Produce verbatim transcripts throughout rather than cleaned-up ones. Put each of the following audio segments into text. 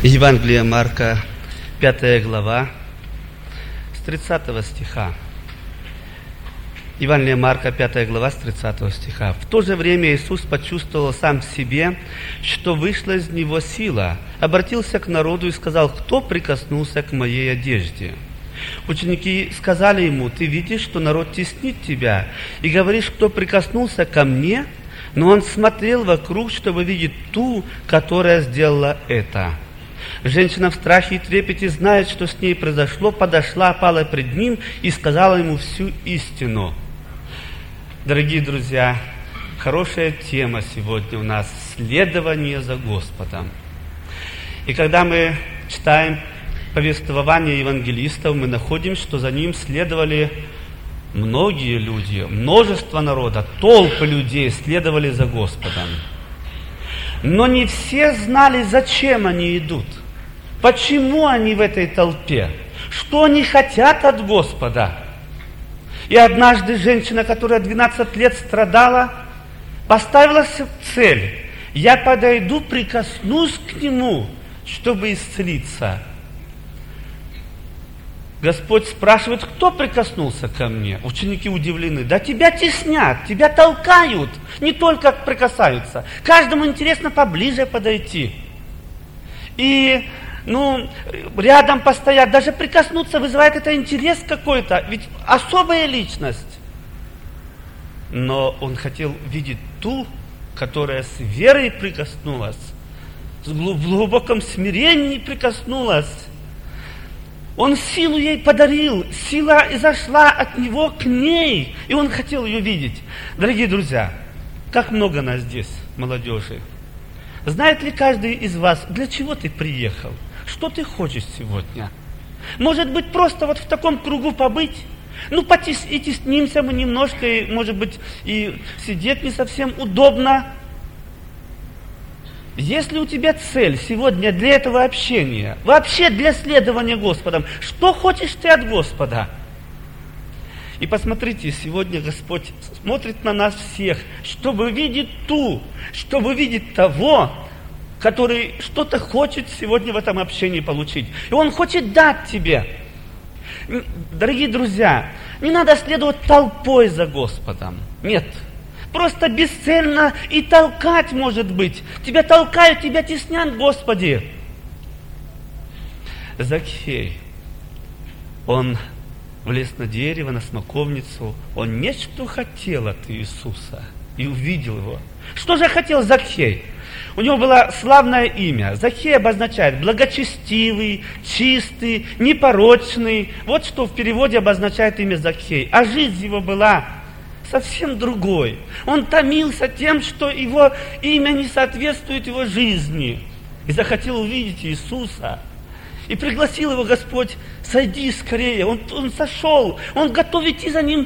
Евангелие Марка, пятая глава, с тридцатого стиха. Евангелие Марка, пятая глава, с тридцатого стиха. «В то же время Иисус почувствовал сам в себе, что вышла из Него сила, обратился к народу и сказал: кто прикоснулся к моей одежде? Ученики сказали Ему: ты видишь, что народ теснит Тебя, и говоришь: кто прикоснулся ко мне? Но Он смотрел вокруг, чтобы видеть ту, которая сделала это. Женщина в страхе и трепете, зная, что с ней произошло, подошла, пала пред Ним и сказала Ему всю истину». Дорогие друзья, хорошая тема сегодня у нас – следование за Господом. И когда мы читаем повествование евангелистов, мы находим, что за ним следовали многие люди, множество народа, толпы людей следовали за Господом. Но не все знали, зачем они идут, почему они в этой толпе, что они хотят от Господа. И однажды женщина, которая двенадцать лет страдала, поставила себе цель: я подойду, прикоснусь к Нему, чтобы исцелиться. Господь спрашивает: кто прикоснулся ко мне? Ученики удивлены. Да тебя теснят, тебя толкают, не только прикасаются. Каждому интересно поближе подойти. И, ну, рядом постоять, даже прикоснуться вызывает это интерес какой-то, ведь особая личность. Но он хотел видеть ту, которая с верой прикоснулась, в глубоком смирении прикоснулась. Он силу ей подарил, сила изошла от него к ней, и он хотел ее видеть. Дорогие друзья, как много нас здесь, молодежи. Знает ли каждый из вас, для чего ты приехал? Что ты хочешь сегодня? Может быть, просто вот в таком кругу побыть? Ну, потес, и теснимся мы немножко, и, может быть, и сидеть не совсем удобно. Если у тебя цель сегодня для этого общения, вообще для следования Господом, что хочешь ты от Господа? И посмотрите, сегодня Господь смотрит на нас всех, чтобы видеть ту, чтобы видеть того, который что-то хочет сегодня в этом общении получить. И Он хочет дать тебе. Дорогие друзья, не надо следовать толпой за Господом. Нет. Просто бесцельно и толкать, может быть. Тебя толкают, тебя теснят, Господи. Закхей, он влез на дерево, на смоковницу. Он нечто хотел от Иисуса и увидел Его. Что же хотел Закхей? У него было славное имя. Закхей обозначает благочестивый, чистый, непорочный. Вот что в переводе обозначает имя Закхей. А жизнь его была совсем другой. Он томился тем, что его имя не соответствует его жизни. И захотел увидеть Иисуса. И пригласил его Господь: сойди скорее. Он, он сошел. Он готов идти за ним.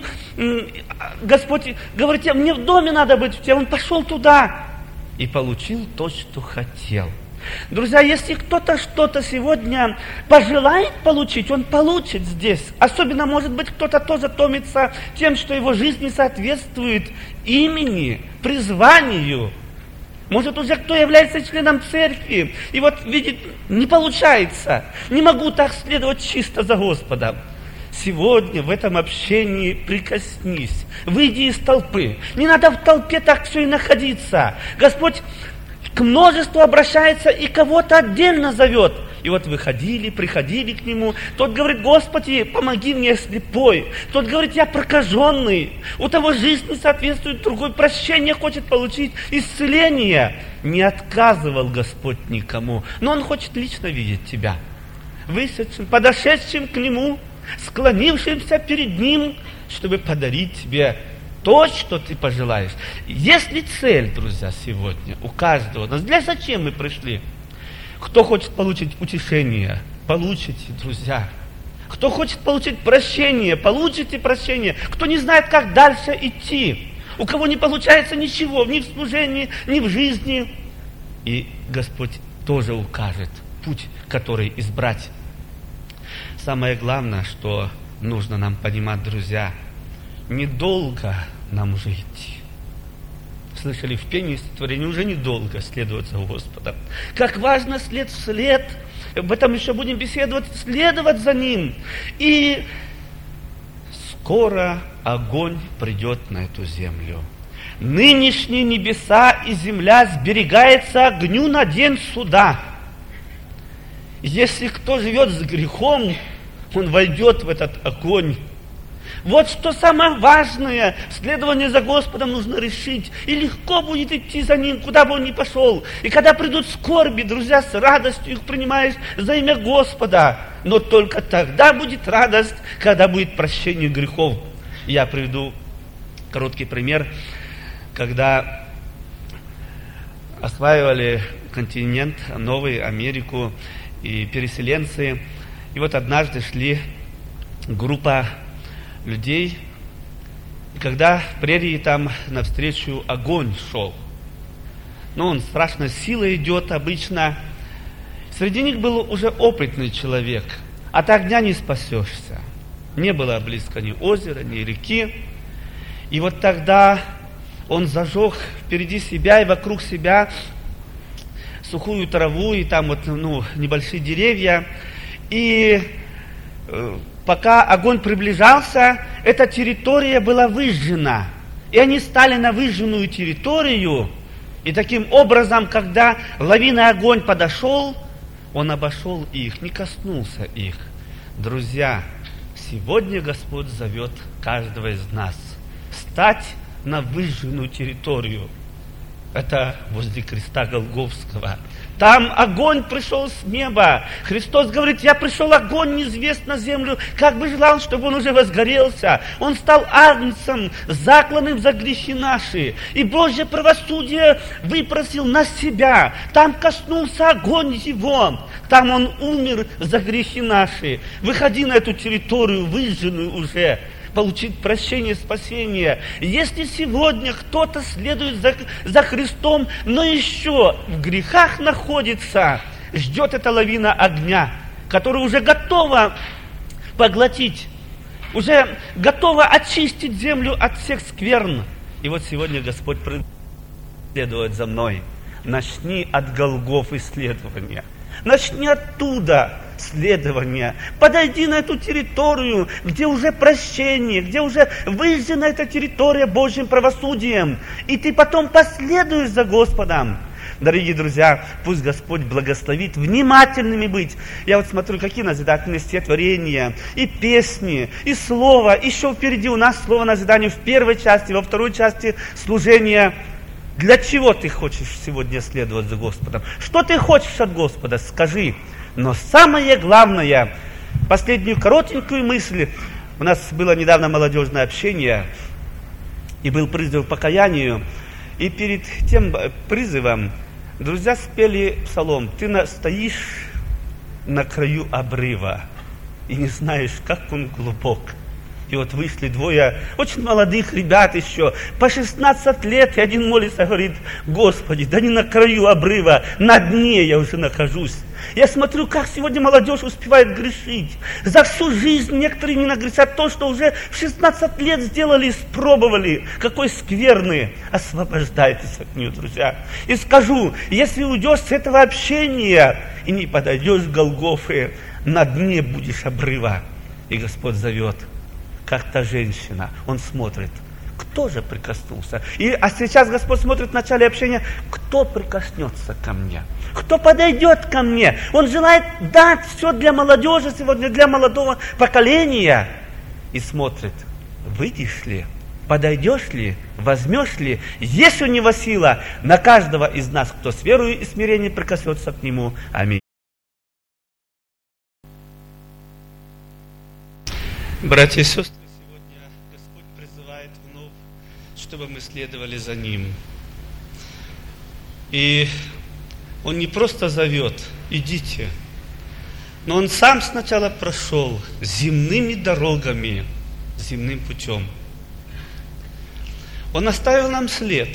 Господь говорит: мне в доме надо быть у тебя. Он пошел туда. И получил то, что хотел. Друзья, если кто-то что-то сегодня пожелает получить, он получит здесь. Особенно, может быть, кто-то тоже томится тем, что его жизнь не соответствует имени, призванию. Может, уже кто является членом церкви, и вот видит, не получается, не могу так следовать чисто за Господом. Сегодня в этом общении прикоснись, выйди из толпы. Не надо в толпе так все и находиться. Господь к множеству обращается и кого-то отдельно зовет. И вот выходили, приходили к Нему. Тот говорит: Господи, помоги мне, я слепой. Тот говорит: я прокаженный. У того жизнь не соответствует, другой прощение хочет получить, исцеление. Не отказывал Господь никому, но Он хочет лично видеть тебя. Вышедшим, подошедшим к Нему, склонившимся перед Ним, чтобы подарить тебе то, что ты пожелаешь. Если цель, друзья, сегодня у каждого, но для зачем мы пришли? Кто хочет получить утешение, получите, друзья. Кто хочет получить прощение, получите прощение. Кто не знает, как дальше идти, у кого не получается ничего, ни в служении, ни в жизни. И Господь тоже укажет путь, который избрать. Самое главное, что нужно нам понимать, друзья, недолго нам уже идти. Слышали в пении стихотворения: уже недолго следовать за Господом. Как важно след в след об этом еще будем беседовать, следовать за Ним. И скоро огонь придет на эту землю. Нынешние небеса и земля сберегается огню на день суда. Если кто живет с грехом, он войдет в этот огонь. Вот что самое важное, следование за Господом нужно решить. И легко будет идти за Ним, куда бы он ни пошел. И когда придут скорби, друзья, с радостью их принимаешь за имя Господа. Но только тогда будет радость, когда будет прощение грехов. Я приведу короткий пример. Когда осваивали континент, Новый, Америку, и переселенцы, и вот однажды шли группа людей, и когда в прерии там навстречу огонь шел, ну, он страшно силой идет обычно, среди них был уже опытный человек, от огня не спасешься, не было близко ни озера, ни реки, и вот тогда он зажег впереди себя и вокруг себя сухую траву, и там вот, ну, небольшие деревья, и э, пока огонь приближался, эта территория была выжжена. И они стали на выжженную территорию, и таким образом, когда лавинный огонь подошел, он обошел их, не коснулся их. Друзья, сегодня Господь зовет каждого из нас стать на выжженную территорию. Это возле креста Голгофского. Там огонь пришел с неба. Христос говорит: я пришел огонь неизвест на землю, как бы желал, чтобы он уже возгорелся. Он стал агнцем, закланным за грехи наши. И Божье правосудие выпросил на себя. Там коснулся огонь его. Там он умер за грехи наши. Выходи на эту территорию, выжженную уже, получить прощение, спасение. Если сегодня кто-то следует за, за Христом, но еще в грехах находится, ждет эта лавина огня, которая уже готова поглотить, уже готова очистить землю от всех скверн. И вот сегодня Господь следует за мной. Начни от Голгоф исследования. Начни оттуда следование. Подойди на эту территорию, где уже прощение, где уже выжжена эта территория Божьим правосудием. И ты потом последуешь за Господом. Дорогие друзья, пусть Господь благословит внимательными быть. Я вот смотрю, какие назидательные стихотворения, и песни, и слово. Еще впереди у нас слово назидания в первой части, во второй части служения. Для чего ты хочешь сегодня следовать за Господом? Что ты хочешь от Господа? Скажи. Но самое главное, последнюю коротенькую мысль. У нас было недавно молодежное общение, и был призыв к покаянию. И перед тем призывом друзья спели псалом: «Ты на, стоишь на краю обрыва и не знаешь, как он глубок». И вот вышли двое очень молодых ребят еще, по шестнадцать лет, и один молится, говорит: «Господи, да не на краю обрыва, на дне я уже нахожусь». Я смотрю, как сегодня молодежь успевает грешить. За всю жизнь некоторые не нагрешат то, что уже в шестнадцать лет сделали, испробовали. Какой скверный. Освобождайтесь от нее, друзья. И скажу, если уйдешь с этого общения и не подойдешь к Голгофе, на дне будешь обрыва. И Господь зовет, как та женщина. Он смотрит, кто же прикоснулся. И, а сейчас Господь смотрит в начале общения, кто прикоснется ко мне, кто подойдет ко мне. Он желает дать все для молодежи сегодня, для молодого поколения. И смотрит, выйдешь ли, подойдешь ли, возьмешь ли. Есть у него сила на каждого из нас, кто с верою и смирением прикоснется к нему. Аминь. Братья и сестры, сегодня Господь призывает вновь, чтобы мы следовали за Ним. И Он не просто зовет: идите, но Он сам сначала прошел земными дорогами, земным путем. Он оставил нам след.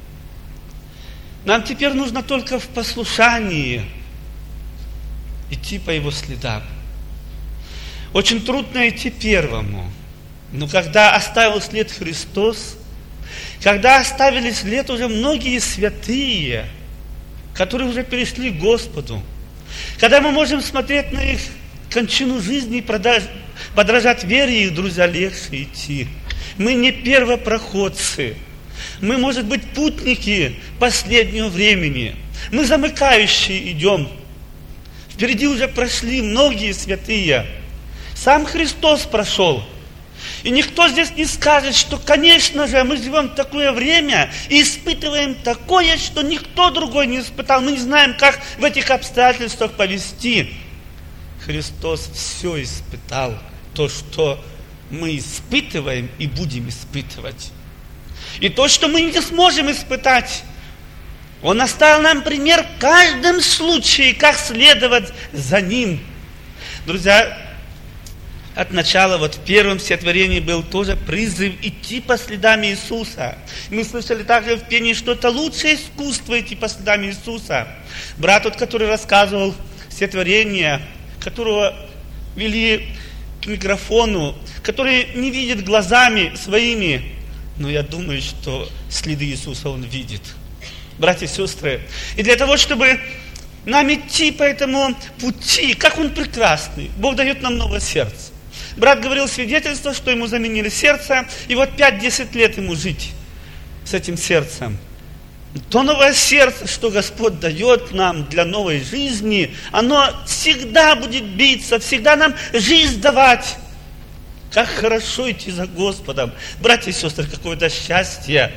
Нам теперь нужно только в послушании идти по Его следам. Очень трудно идти первому, но когда оставил след Христос, когда оставили след уже многие святые, которые уже перешли к Господу, Когда мы можем смотреть на их кончину жизни и подражать вере их, друзья, легче идти. Мы не первопроходцы. Мы, может быть, путники последнего времени. Мы замыкающие идем. Впереди уже прошли многие святые. Сам Христос прошел. И никто здесь не скажет, что, конечно же, мы живем в такое время и испытываем такое, что никто другой не испытал. Мы не знаем, как в этих обстоятельствах повести. Христос все испытал, то, что мы испытываем и будем испытывать. И то, что мы не сможем испытать, Он оставил нам пример в каждом случае, как следовать за Ним. Друзья, от начала, вот в первом стихотворении был тоже призыв идти по следам Иисуса. Мы слышали также в пении, что это лучшее искусство идти по следам Иисуса. Брат, тот, который рассказывал стихотворение, которого вели к микрофону, который не видит глазами своими, но я думаю, что следы Иисуса он видит. Братья и сестры, и для того, чтобы нам идти по этому пути, как он прекрасный, Бог дает нам новое сердце. Брат говорил свидетельство, что ему заменили сердце, и вот пять-десять лет ему жить с этим сердцем. То новое сердце, что Господь дает нам для новой жизни, оно всегда будет биться, всегда нам жизнь давать. Как хорошо идти за Господом. Братья и сестры, какое-то счастье.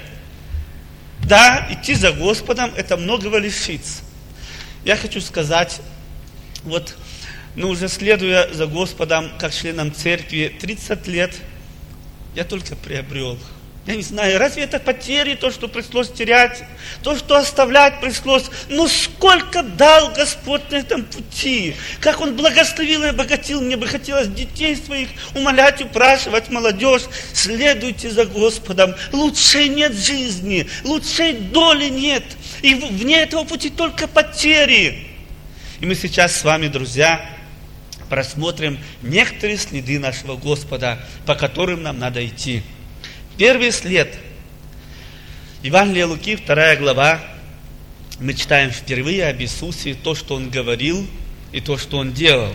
Да, идти за Господом, это многого лишится. Я хочу сказать, вот, ну, уже следуя за Господом, как членом церкви, тридцать лет я только приобрел. Я не знаю, разве это потери, то, что пришлось терять, то, что оставлять пришлось, но сколько дал Господь на этом пути, как Он благословил и обогатил. Мне бы хотелось детей своих умолять, упрашивать, молодежь, следуйте за Господом, лучшей нет жизни, лучшей доли нет, и вне этого пути только потери. И мы сейчас с вами, друзья, просмотрим некоторые следы нашего Господа, по которым нам надо идти. Первый след. Евангелие Луки, вторая глава. Мы читаем впервые об Иисусе, то, что Он говорил, и то, что Он делал.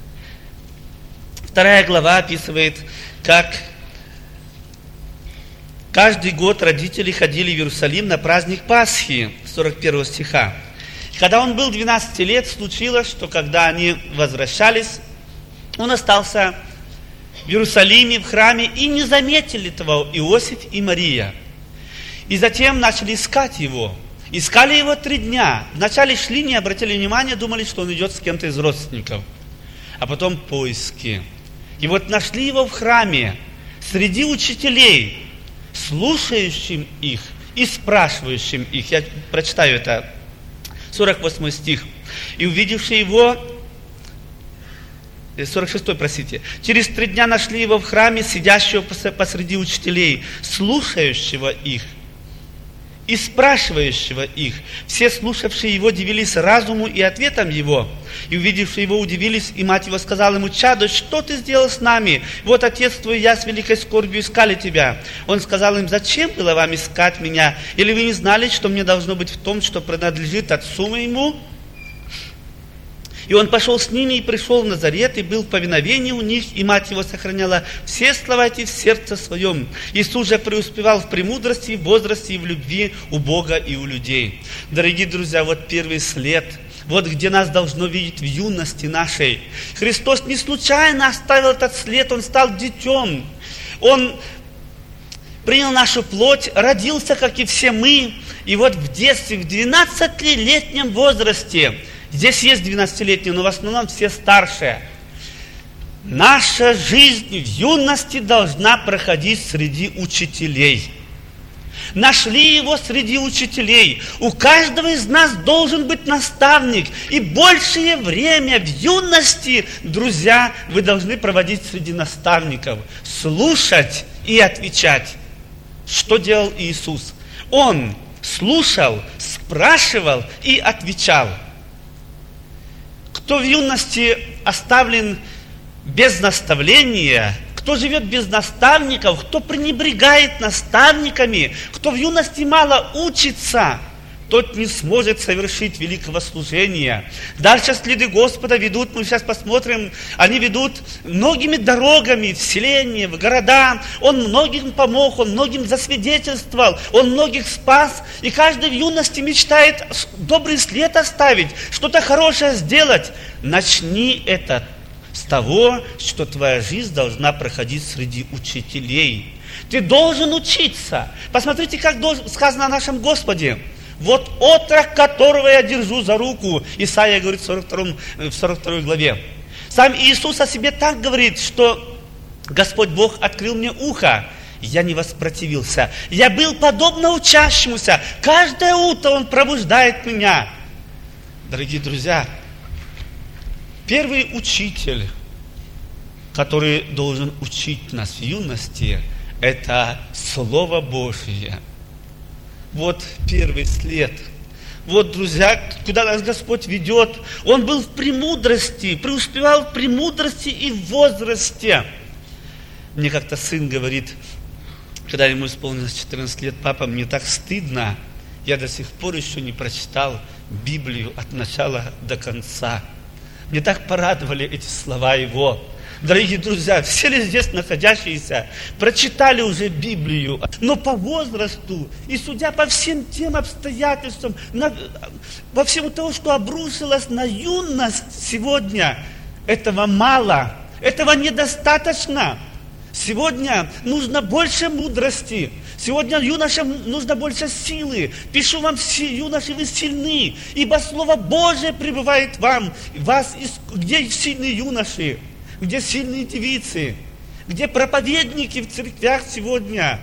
Вторая глава описывает, как каждый год родители ходили в Иерусалим на праздник Пасхи, сорок первого стиха. Когда он был двенадцати лет, случилось, что когда они возвращались, он остался в Иерусалиме, в храме, и не заметили этого Иосиф и Мария. И затем начали искать его. Искали его три дня. Вначале шли, не обратили внимания, думали, что он идет с кем-то из родственников. А потом поиски. И вот нашли его в храме, среди учителей, слушающим их и спрашивающим их. Я прочитаю это, сорок восьмой стих. И увидевший его, сорок шестой, простите. Через три дня нашли его в храме, сидящего посреди учителей, слушающего их и спрашивающего их. Все слушавшие его дивились разуму и ответам его. И увидевшие его удивились, и мать его сказала ему: «Чадо, что ты сделал с нами? Вот отец твой и я с великой скорбью искали тебя». Он сказал им: «Зачем было вам искать меня? Или вы не знали, что мне должно быть в том, что принадлежит отцу моему?» И он пошел с ними и пришел в Назарет, и был в повиновении у них, и мать его сохраняла все слова эти в сердце своем. Иисус же преуспевал в премудрости, в возрасте и в любви у Бога и у людей. Дорогие друзья, вот первый след, вот где нас должно видеть в юности нашей. Христос не случайно оставил этот след, Он стал детем. Он принял нашу плоть, родился, как и все мы, и вот в детстве, в двенадцатилетнем возрасте, здесь есть двенадцатилетние, но в основном все старшие. Наша жизнь в юности должна проходить среди учителей. Нашли его среди учителей. У каждого из нас должен быть наставник. И большее время в юности, друзья, вы должны проводить среди наставников. Слушать и отвечать. Что делал Иисус? Он слушал, спрашивал и отвечал. Кто в юности оставлен без наставления, кто живет без наставников, кто пренебрегает наставниками, кто в юности мало учится, тот не сможет совершить великого служения. Дальше следы Господа ведут, мы сейчас посмотрим, они ведут многими дорогами в селения, в города. Он многим помог, Он многим засвидетельствовал, Он многих спас. И каждый в юности мечтает добрый след оставить, что-то хорошее сделать. Начни это с того, что твоя жизнь должна проходить среди учителей. Ты должен учиться. Посмотрите, как сказано о нашем Господе. Вот отрок, которого я держу за руку. Исайя говорит в сорок второй, в сорок второй главе. Сам Иисус о себе так говорит, что Господь Бог открыл мне ухо. Я не воспротивился. Я был подобно учащемуся. Каждое утро Он пробуждает меня. Дорогие друзья, первый учитель, который должен учить нас в юности, это Слово Божие. Вот первый след. Вот, друзья, куда нас Господь ведет. Он был в премудрости, преуспевал в премудрости и в возрасте. Мне как-то сын говорит, когда ему исполнилось четырнадцать лет: папа, мне так стыдно, я до сих пор еще не прочитал Библию от начала до конца. Мне так порадовали эти слова его. Дорогие друзья, все ли здесь находящиеся прочитали уже Библию, но по возрасту и судя по всем тем обстоятельствам, на, во всему того, что обрушилось на юность сегодня, этого мало, этого недостаточно. Сегодня нужно больше мудрости. Сегодня юношам нужно больше силы. Пишу вам, юноши, вы сильны, ибо Слово Божие пребывает в вам. Вас, где сильные юноши? Где сильные девицы? Где проповедники в церквях сегодня?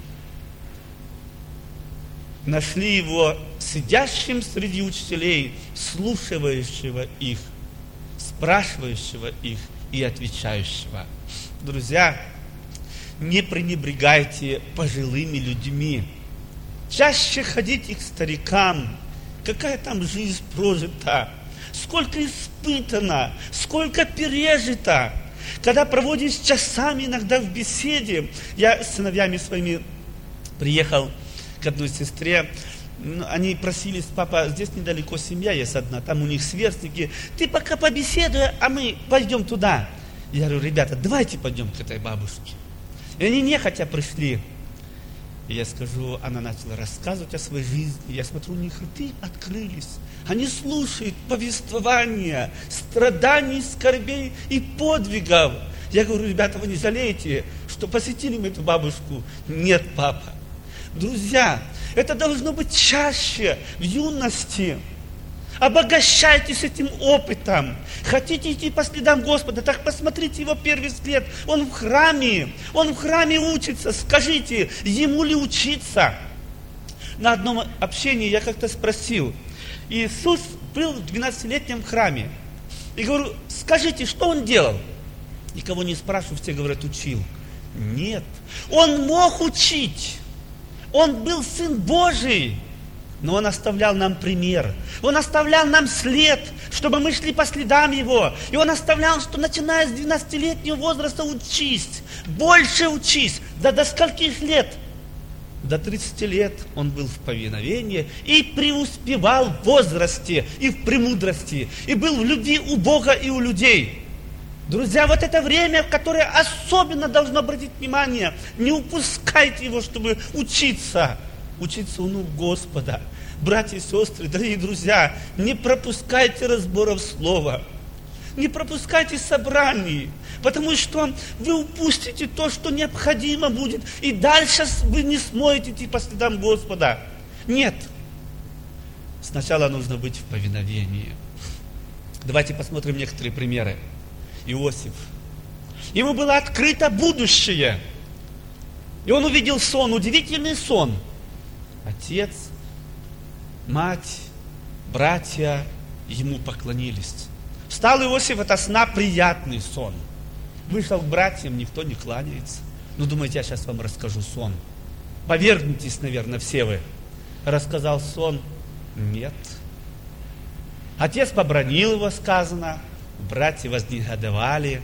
Нашли его сидящим среди учителей, слушающего их, спрашивающего их и отвечающего. Друзья, не пренебрегайте пожилыми людьми. Чаще ходите к старикам. Какая там жизнь прожита? Сколько испытано, сколько пережито. Когда проводишь часами иногда в беседе. Я с сыновьями своими приехал к одной сестре. Они просились: папа, здесь недалеко семья есть одна, там у них сверстники. Ты пока побеседуй, а мы пойдем туда. Я говорю: ребята, давайте пойдем к этой бабушке. И они нехотя пришли. И я скажу, она начала рассказывать о своей жизни. Я смотрю, у них рты открылись. Они слушают повествования, страданий, скорбей и подвигов. Я говорю: ребята, вы не жалеете, что посетили мы эту бабушку? Нет, папа. Друзья, это должно быть чаще, в юности. Обогащайтесь этим опытом. Хотите идти по следам Господа, так посмотрите его первый след. Он в храме, он в храме учится. Скажите, ему ли учиться? На одном общении я как-то спросил. Иисус был в двенадцатилетнем храме. И говорю: скажите, что он делал? Никого не спрашиваю, все говорят: учил. Нет, он мог учить. Он был Сын Божий. Но Он оставлял нам пример. Он оставлял нам след, чтобы мы шли по следам Его. И Он оставлял, что начиная с двенадцатилетнего возраста учись. Больше учись. Да до скольких лет? До тридцати лет Он был в повиновении и преуспевал в возрасте и в премудрости. И был в любви у Бога и у людей. Друзья, вот это время, в которое особенно должно обратить внимание. Не упускайте его, чтобы учиться. Учиться у ног Господа. Братья и сестры, дорогие друзья, не пропускайте разборов слова. Не пропускайте собраний, потому что вы упустите то, что необходимо будет, и дальше вы не сможете идти по следам Господа. Нет. Сначала нужно быть в повиновении. Давайте посмотрим некоторые примеры. Иосиф. Ему было открыто будущее. И он увидел сон, удивительный сон. Отец, мать, братья ему поклонились. Встал Иосиф ото сна, приятный сон. Вышел к братьям, никто не кланяется. Ну, думаете, я сейчас вам расскажу сон. Повергнитесь, наверное, все вы. Рассказал сон? Нет. Отец побранил его, сказано. Братья вознегодовали.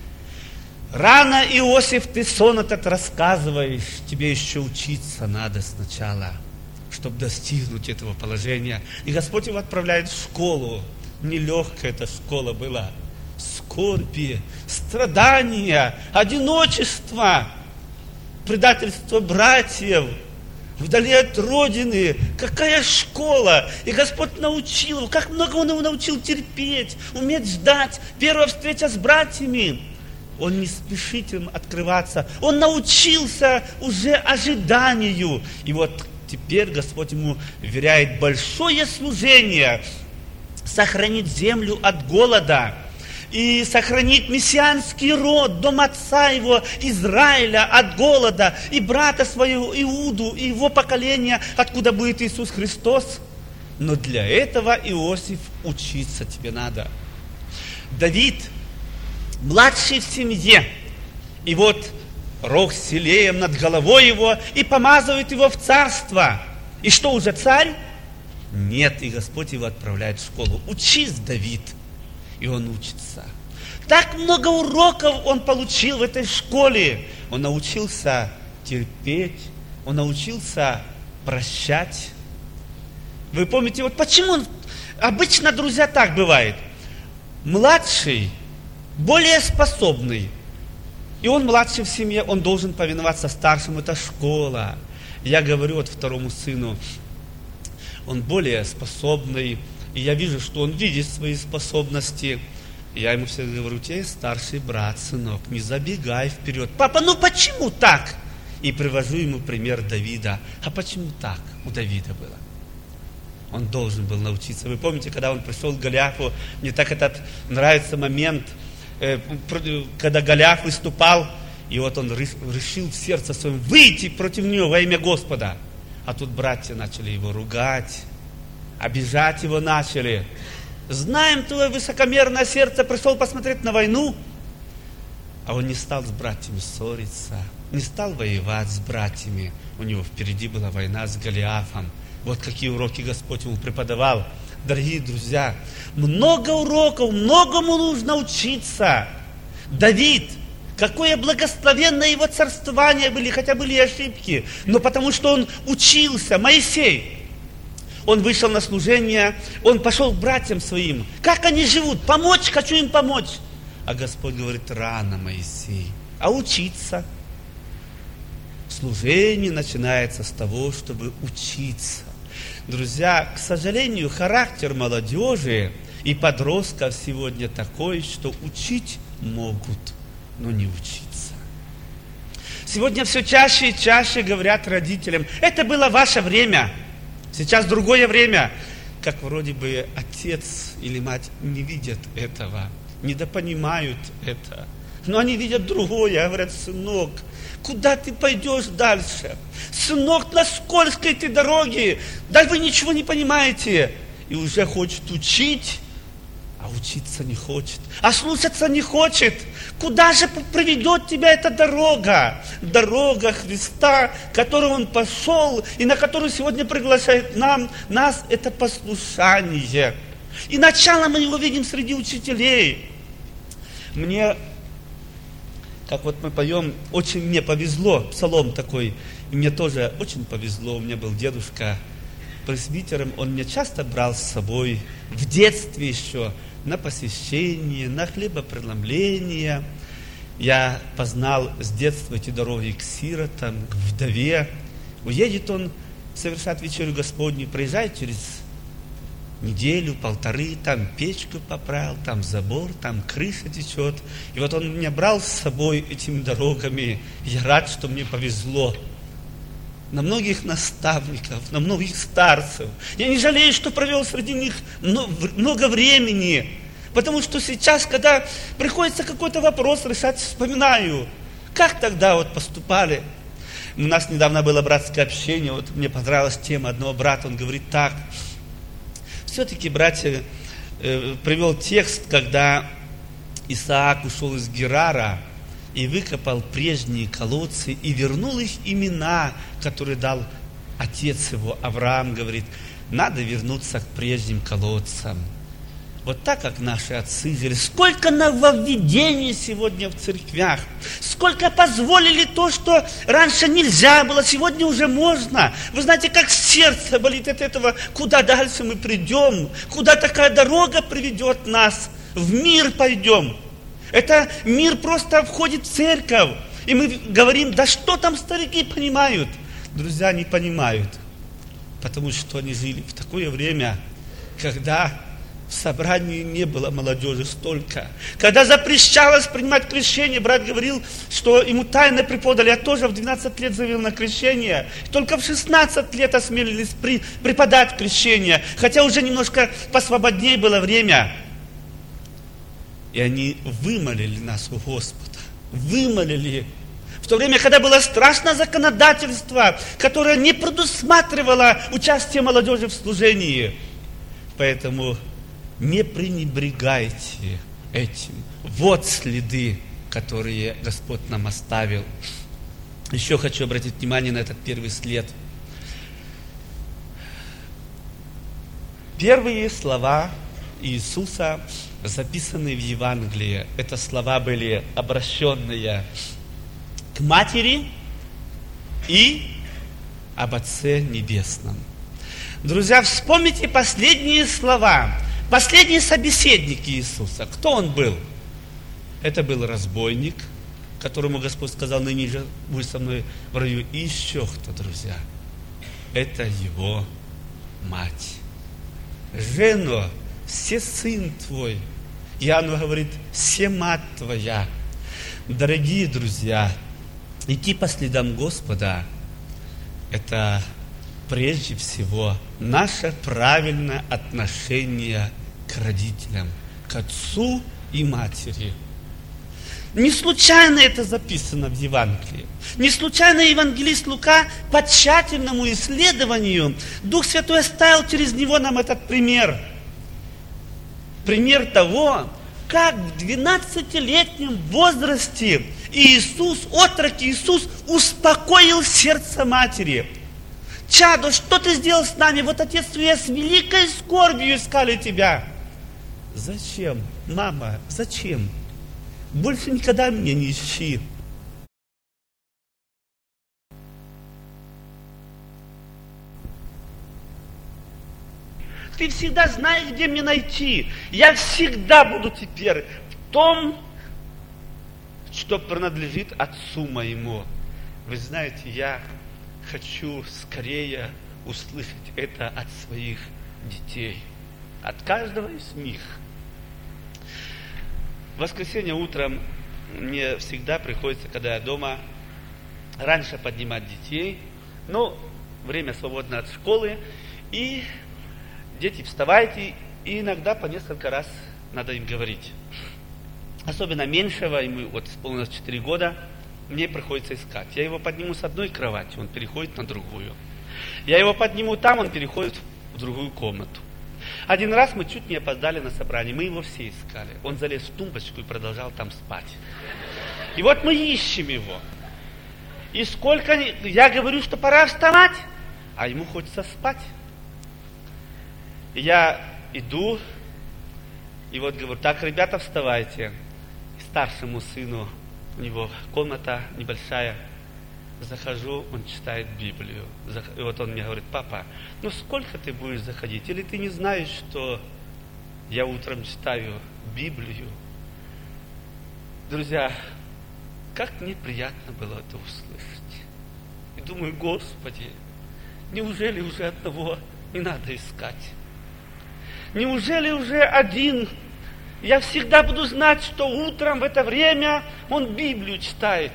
Рано, Иосиф, ты сон этот рассказываешь. Тебе еще учиться надо сначала. чтобы достигнуть этого положения. И Господь его отправляет в школу. Нелегкая эта школа была. Скорби, страдания, одиночество, предательство братьев, вдали от родины. Какая школа! И Господь научил его, как много Он его научил терпеть, уметь ждать. Первая встреча с братьями. Он не спешит им открываться. Он научился уже ожиданию. И вот теперь Господь ему вверяет большое служение. Сохранить землю от голода. И сохранить мессианский род, дом отца его, Израиля, от голода. И брата своего Иуду, и его поколение, откуда будет Иисус Христос. Но для этого, Иосиф, учиться тебе надо. Давид, младший в семье, и вот рог с селеем над головой его, и помазывает его в царство. И что, уже царь? Нет, и Господь его отправляет в школу. Учись, Давид. И он учится. Так много уроков он получил в этой школе. Он научился терпеть, он научился прощать. Вы помните, вот почему обычно, друзья, так бывает. Младший, более способный, и он младший в семье, он должен повиноваться старшему, это школа. Я говорю вот второму сыну, он более способный, и я вижу, что он видит свои способности. И я ему всегда говорю, у тебя есть старший брат, сынок, не забегай вперед. Папа, ну почему так? И привожу ему пример Давида. А почему так у Давида было? Он должен был научиться. Вы помните, когда он пришел к Голиафу, мне так этот нравится момент, когда Голиаф выступал, и вот он решил в сердце своем выйти против него во имя Господа. А тут братья начали его ругать, обижать его начали. Знаем, твое высокомерное сердце, пришел посмотреть на войну. А он не стал с братьями ссориться, не стал воевать с братьями. У него впереди была война с Голиафом. Вот какие уроки Господь ему преподавал. Дорогие друзья, много уроков, многому нужно учиться. Давид, какое благословенное его царствование были, хотя были и ошибки, но потому что он учился. Моисей, он вышел на служение, он пошел к братьям своим. Как они живут? Помочь, хочу им помочь. А Господь говорит, рано, Моисей, а учиться. Служение начинается с того, чтобы учиться. Друзья, к сожалению, характер молодежи и подростков сегодня такой, что учить могут, но не учиться. Сегодня все чаще и чаще говорят родителям, это было ваше время, сейчас другое время. Как вроде бы отец или мать не видят этого, недопонимают это. Но они видят другое, говорят, сынок, куда ты пойдешь дальше? Сынок, на скользкой ты дороге, да вы ничего не понимаете. И уже хочет учить, а учиться не хочет, а слушаться не хочет. Куда же приведет тебя эта дорога? Дорога Христа, которую Он пошел, и на которую сегодня приглашает нам, нас, это послушание. И начало мы его видим среди учителей. Мне, как вот мы поем, очень мне повезло, псалом такой, и мне тоже очень повезло, у меня был дедушка пресвитером, он меня часто брал с собой в детстве еще на посвящение, на хлебопреломление. Я познал с детства эти дороги к сиротам, к вдове. Уедет он совершать вечерю Господню, проезжает через неделю, полторы, там печку поправил, там забор, там крыша течет. И вот он меня брал с собой этими дорогами. Я рад, что мне повезло. На многих наставников, на многих старцев. Я не жалею, что провел среди них много времени. Потому что сейчас, когда приходится какой-то вопрос решать, вспоминаю, как тогда вот поступали. У нас недавно было братское общение, вот мне понравилась тема одного брата, он говорит так. Все-таки, братья, э, привел текст, когда Исаак ушел из Герара и выкопал прежние колодцы и вернул их имена, которые дал отец его, Авраам, говорит, надо вернуться к прежним колодцам. Вот так, как наши отцы жили. Сколько нововведений сегодня в церквях. Сколько позволили то, что раньше нельзя было, сегодня уже можно. Вы знаете, как сердце болит от этого, куда дальше мы придем, куда такая дорога приведет нас. В мир пойдем. Это мир просто входит в церковь. И мы говорим, да что там старики понимают? Друзья, не понимают. Потому что они жили в такое время, когда в собрании не было молодежи столько. Когда запрещалось принимать крещение, брат говорил, что ему тайно преподали. Я тоже в двенадцать лет завел на крещение. Только в шестнадцать лет осмелились при, преподать крещение. Хотя уже немножко посвободнее было время. И они вымолили нас у Господа. Вымолили. В то время, когда было страшное законодательство, которое не предусматривало участие молодежи в служении. Поэтому не пренебрегайте этим. Вот следы, которые Господь нам оставил. Еще хочу обратить внимание на этот первый след. Первые слова Иисуса записаны в Евангелии. Это слова были обращенные к матери и об Отце Небесном. Друзья, вспомните последние слова. Последний собеседник Иисуса. Кто он был? Это был разбойник, которому Господь сказал, ныне же будь со мной в раю. И еще кто, друзья? Это его мать. Жено, все сын твой. Иоанн говорит, все мать твоя. Дорогие друзья, идти по следам Господа – это прежде всего наше правильное отношение к родителям, к отцу и матери. Не случайно это записано в Евангелии. Не случайно евангелист Лука по тщательному исследованию Дух Святой оставил через него нам этот пример. Пример того, как в двенадцатилетнем возрасте Иисус, отрок Иисус, успокоил сердце матери. Чадо, что ты сделал с нами? Вот отец твой с великой скорбью искали тебя. Зачем, мама, зачем? Больше никогда меня не ищи. Ты всегда знаешь, где мне найти. Я всегда буду теперь в том, что принадлежит отцу моему. Вы знаете, я хочу скорее услышать это от своих детей, от каждого из них. В воскресенье утром мне всегда приходится, когда я дома, раньше поднимать детей, но время свободно от школы, и дети, вставайте, и иногда по несколько раз надо им говорить. Особенно меньшего, ему вот исполнилось четыре года, мне приходится искать. Я его подниму с одной кровати, он переходит на другую. Я его подниму там, он переходит в другую комнату. Один раз мы чуть не опоздали на собрание, мы его все искали. Он залез в тумбочку и продолжал там спать. И вот мы ищем его. И сколько... Я говорю, что пора вставать, а ему хочется спать. И я иду, и вот говорю, так, ребята, вставайте. И старшему сыну, у него комната небольшая, захожу, он читает Библию. И вот он мне говорит, папа, ну сколько ты будешь заходить? Или ты не знаешь, что я утром читаю Библию? Друзья, как мне приятно было это услышать. И думаю, Господи, неужели уже одного не надо искать? Неужели уже один? Я всегда буду знать, что утром в это время он Библию читает.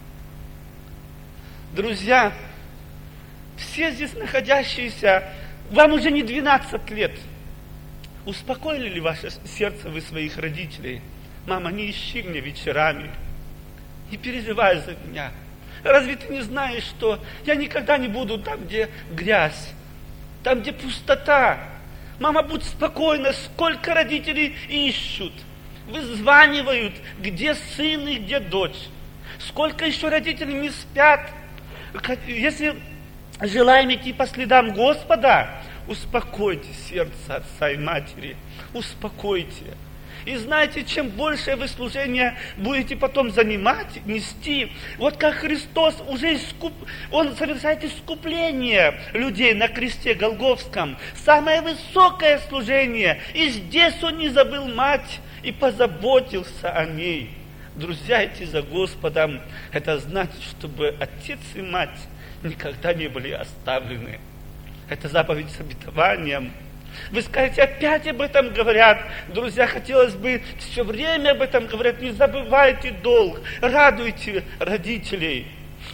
Друзья, все здесь находящиеся, вам уже не двенадцать лет. Успокоили ли ваше сердце вы своих родителей? Мама, не ищи меня вечерами, не переживай за меня. Разве ты не знаешь, что я никогда не буду там, где грязь, там, где пустота? Мама, будь спокойна, сколько родителей ищут, вызванивают, где сын и где дочь. Сколько еще родителей не спят. Если желаем идти по следам Господа, успокойте сердце отца и матери, успокойте. И знаете, чем больше вы служение будете потом занимать, нести, вот как Христос уже искуп... Он совершает искупление людей на кресте Голгофском. Самое высокое служение. И здесь Он не забыл мать и позаботился о ней. Друзья, идти за Господом, это значит, чтобы отец и мать никогда не были оставлены. Это заповедь с обетованием. Вы скажете, опять об этом говорят. Друзья, хотелось бы, все время об этом говорят. Не забывайте долг, радуйте родителей.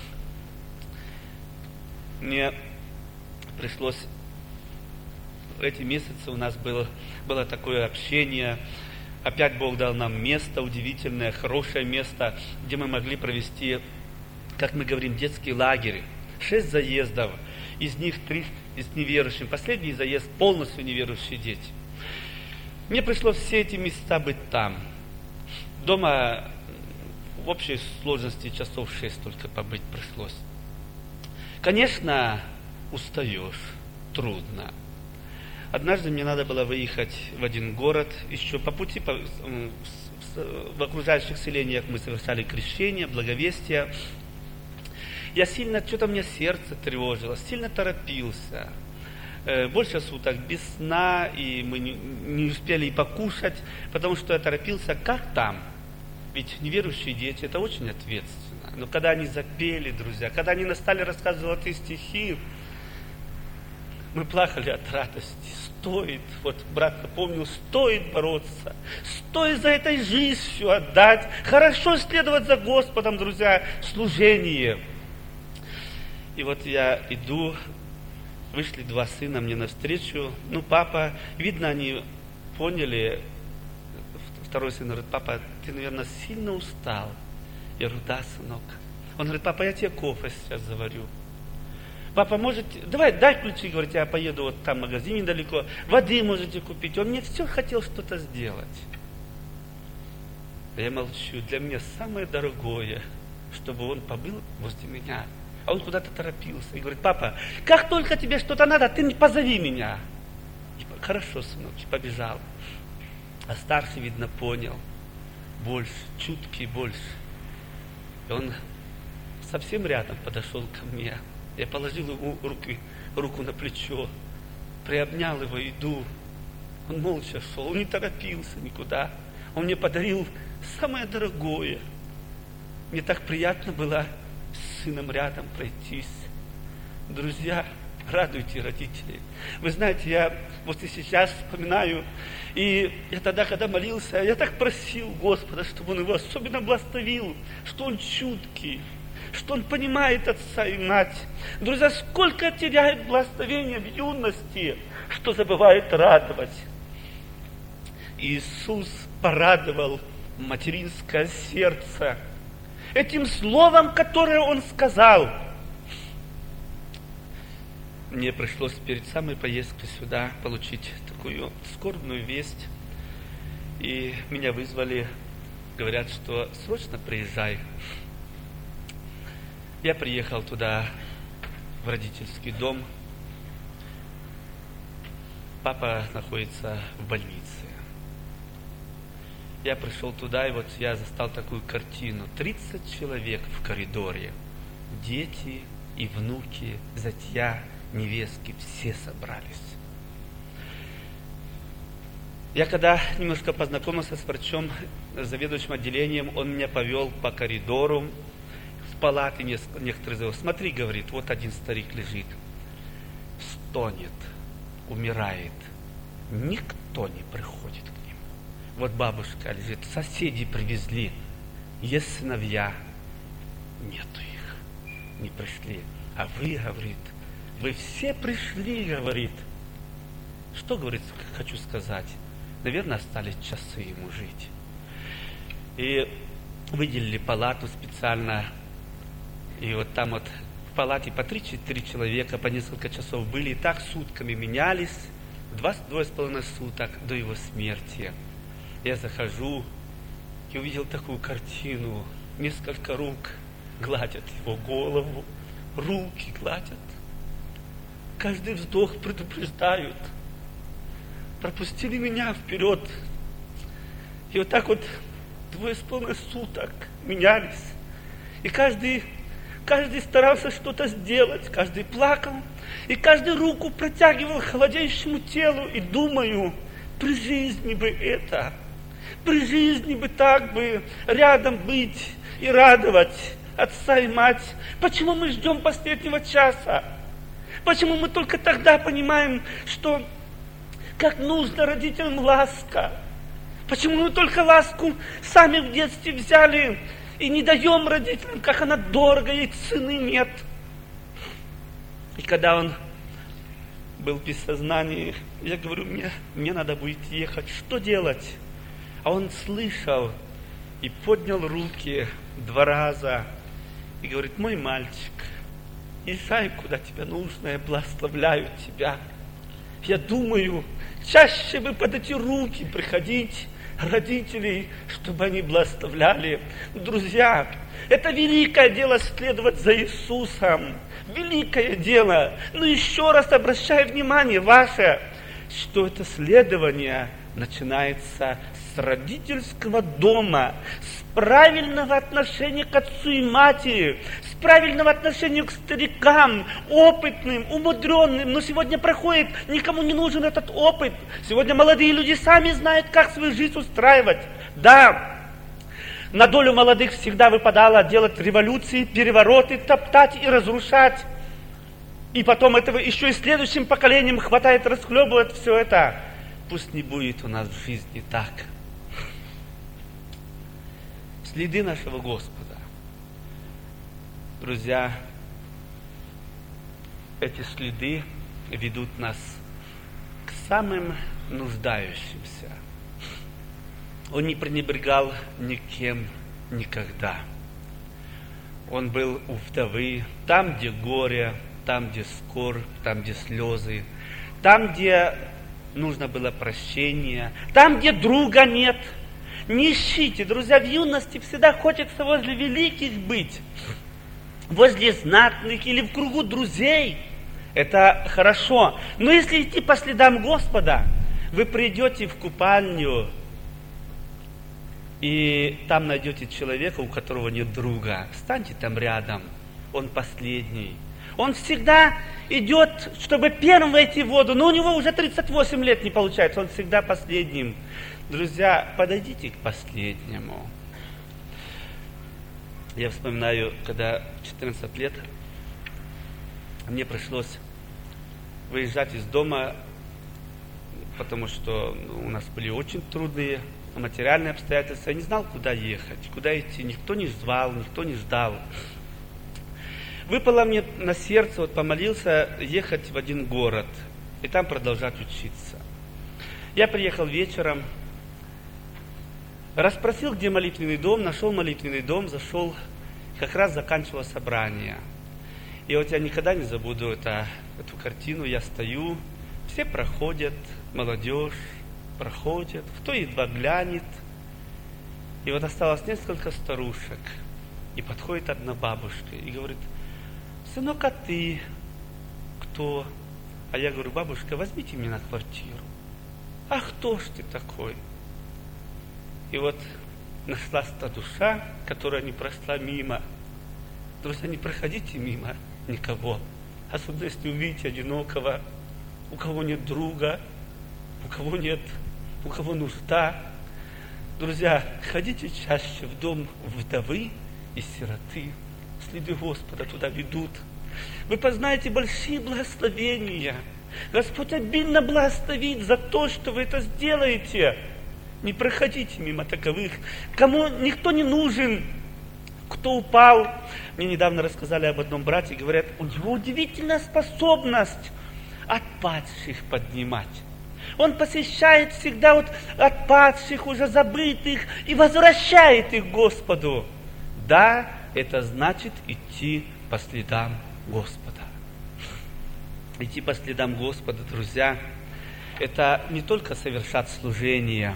Мне пришлось, в эти месяцы у нас было, было такое общение. Опять Бог дал нам место удивительное, хорошее место, где мы могли провести, как мы говорим, детский лагерь. Шесть заездов, из них три с неверующими. Последний заезд полностью неверующие дети. Мне пришлось все эти места быть там. Дома в общей сложности часов шесть только побыть пришлось. Конечно, устаешь, трудно. Однажды мне надо было выехать в один город, еще по пути по, в окружающих селениях мы совершали крещение, благовестие. Я сильно, что-то мне сердце тревожило, сильно торопился. Больше суток без сна, и мы не, не успели и покушать, потому что я торопился, как там. Ведь неверующие дети, это очень ответственно. Но когда они запели, друзья, когда они настали рассказывать золотые стихи, мы плакали от радости. Стоит, вот брат напомнил, стоит бороться, стоит за этой жизнью отдать. Хорошо следовать за Господом, друзья, в служении. И вот я иду, вышли два сына мне навстречу. Ну, папа, видно, они поняли. Второй сын говорит, папа, ты, наверное, сильно устал. Я говорю, да, сынок. Он говорит, папа, я тебе кофе сейчас заварю. Папа, можете, давай, дай ключи, говорит, я поеду вот там в магазин недалеко, воды можете купить. Он мне все хотел что-то сделать. Я молчу, для меня самое дорогое, чтобы он побыл возле меня. А он куда-то торопился и говорит, папа, как только тебе что-то надо, ты позови меня. И, хорошо, сынок, побежал. А старший, видно, понял, больше, чуткий больше. И он совсем рядом подошел ко мне. Я положил ему руки, руку на плечо, приобнял его, иду. Он молча шел, он не торопился никуда. Он мне подарил самое дорогое. Мне так приятно было с сыном рядом пройтись. Друзья, радуйте родителей. Вы знаете, я вот и сейчас вспоминаю, и я тогда, когда молился, я так просил Господа, чтобы Он его особенно благословил, что он чуткий, что он понимает отца и мать. Друзья, сколько теряет благословения в юности, что забывает радовать. Иисус порадовал материнское сердце этим словом, которое Он сказал. Мне пришлось перед самой поездкой сюда получить такую скорбную весть. И меня вызвали, говорят, что срочно приезжай. Я приехал туда, в родительский дом. Папа находится в больнице. Я пришел туда, и вот я застал такую картину. тридцать человек в коридоре. Дети и внуки, зятья, невестки, все собрались. Я когда немножко познакомился с врачом, заведующим отделением, он меня повел по коридору, в палаты некоторые зовут. Смотри, говорит, вот один старик лежит, стонет, умирает. Никто не приходит к ним. Вот бабушка лежит, соседи привезли, есть сыновья, нету их, не пришли. А вы, говорит, вы все пришли, говорит. Что, говорит, хочу сказать? Наверное, остались часы ему жить. И выделили палату специально. И вот там вот в палате по три-четыре человека, по несколько часов были. И так сутками менялись. Два, двое с половиной суток до его смерти. Я захожу и увидел такую картину. Несколько рук гладят его голову. Руки гладят. каждый вздох предупреждают. Пропустили меня вперед. И вот так вот двое с половиной суток менялись. И каждый, каждый старался что-то сделать, каждый плакал, и каждый руку протягивал к холодеющему телу. И думаю, при жизни бы это, при жизни бы так бы рядом быть и радовать отца и мать. Почему мы ждем последнего часа? Почему мы только тогда понимаем, что как нужно родителям ласка? Почему мы только ласку сами в детстве взяли и не даем родителям, как она дорого, ей цены нет? И когда он был без сознания, я говорю, мне, мне надо будет ехать, что делать? А он слышал и поднял руки два раза и говорит, мой мальчик, езжай, куда тебе нужно, я благословляю тебя. Я думаю, чаще бы под эти руки приходить родителей, чтобы они благословляли. Друзья, это великое дело следовать за Иисусом. Великое дело. Но еще раз обращаю внимание ваше, что это следование начинается с родительского дома, с правильного отношения к отцу и матери, с правильного отношения к старикам, опытным, умудренным. Но сегодня проходит, никому не нужен этот опыт. Сегодня молодые люди сами знают, как свою жизнь устраивать. Да, на долю молодых всегда выпадало делать революции, перевороты, топтать и разрушать. И потом этого еще и следующим поколением хватает расхлебывать все это. Пусть не будет у нас в жизни так. Следы нашего Господа. Друзья, эти следы ведут нас к самым нуждающимся. Он не пренебрегал никем никогда. Он был у вдовы, там, где горе, там, где скорбь, там, где слезы, там, где нужно было прощение, там, где друга нет. Не ищите, друзья, в юности всегда хочется возле великих быть, возле знатных или в кругу друзей. Это хорошо. Но если идти по следам Господа, вы придете в купальню, и там найдете человека, у которого нет друга. Встаньте там рядом, он последний. Он всегда идет, чтобы первым войти в воду, но у него уже тридцать восемь лет не получается, он всегда последним. Друзья, подойдите к последнему. Я вспоминаю, когда в четырнадцать лет мне пришлось выезжать из дома, потому что у нас были очень трудные материальные обстоятельства. Я не знал, куда ехать, куда идти. Никто не звал, никто не ждал. Выпало мне на сердце, вот помолился, ехать в один город и там продолжать учиться. Я приехал вечером, расспросил, где молитвенный дом, нашел молитвенный дом, зашел, как раз заканчивал собрание. И вот я никогда не забуду это, эту картину. Я стою, все проходят, молодежь проходит, кто едва глянет. И вот осталось несколько старушек. И подходит одна бабушка и говорит: сынок, а ты кто? А я говорю: бабушка, возьмите меня на квартиру. А кто ж ты такой? И вот нашлась та душа, которая не прошла мимо. Друзья, не проходите мимо никого. Особенно если увидите одинокого, у кого нет друга, у кого нет, у кого нужда. Друзья, ходите чаще в дом вдовы и сироты. Следы Господа туда ведут. Вы познаете большие благословения. Господь обильно благословит за то, что вы это сделаете. Не проходите мимо таковых, кому никто не нужен, кто упал. Мне недавно рассказали об одном брате, говорят, у него удивительная способность отпадших поднимать. Он посещает всегда вот отпадших, уже забытых, и возвращает их к Господу. Да, это значит идти по следам Господа. Идти по следам Господа, друзья, это не только совершать служение.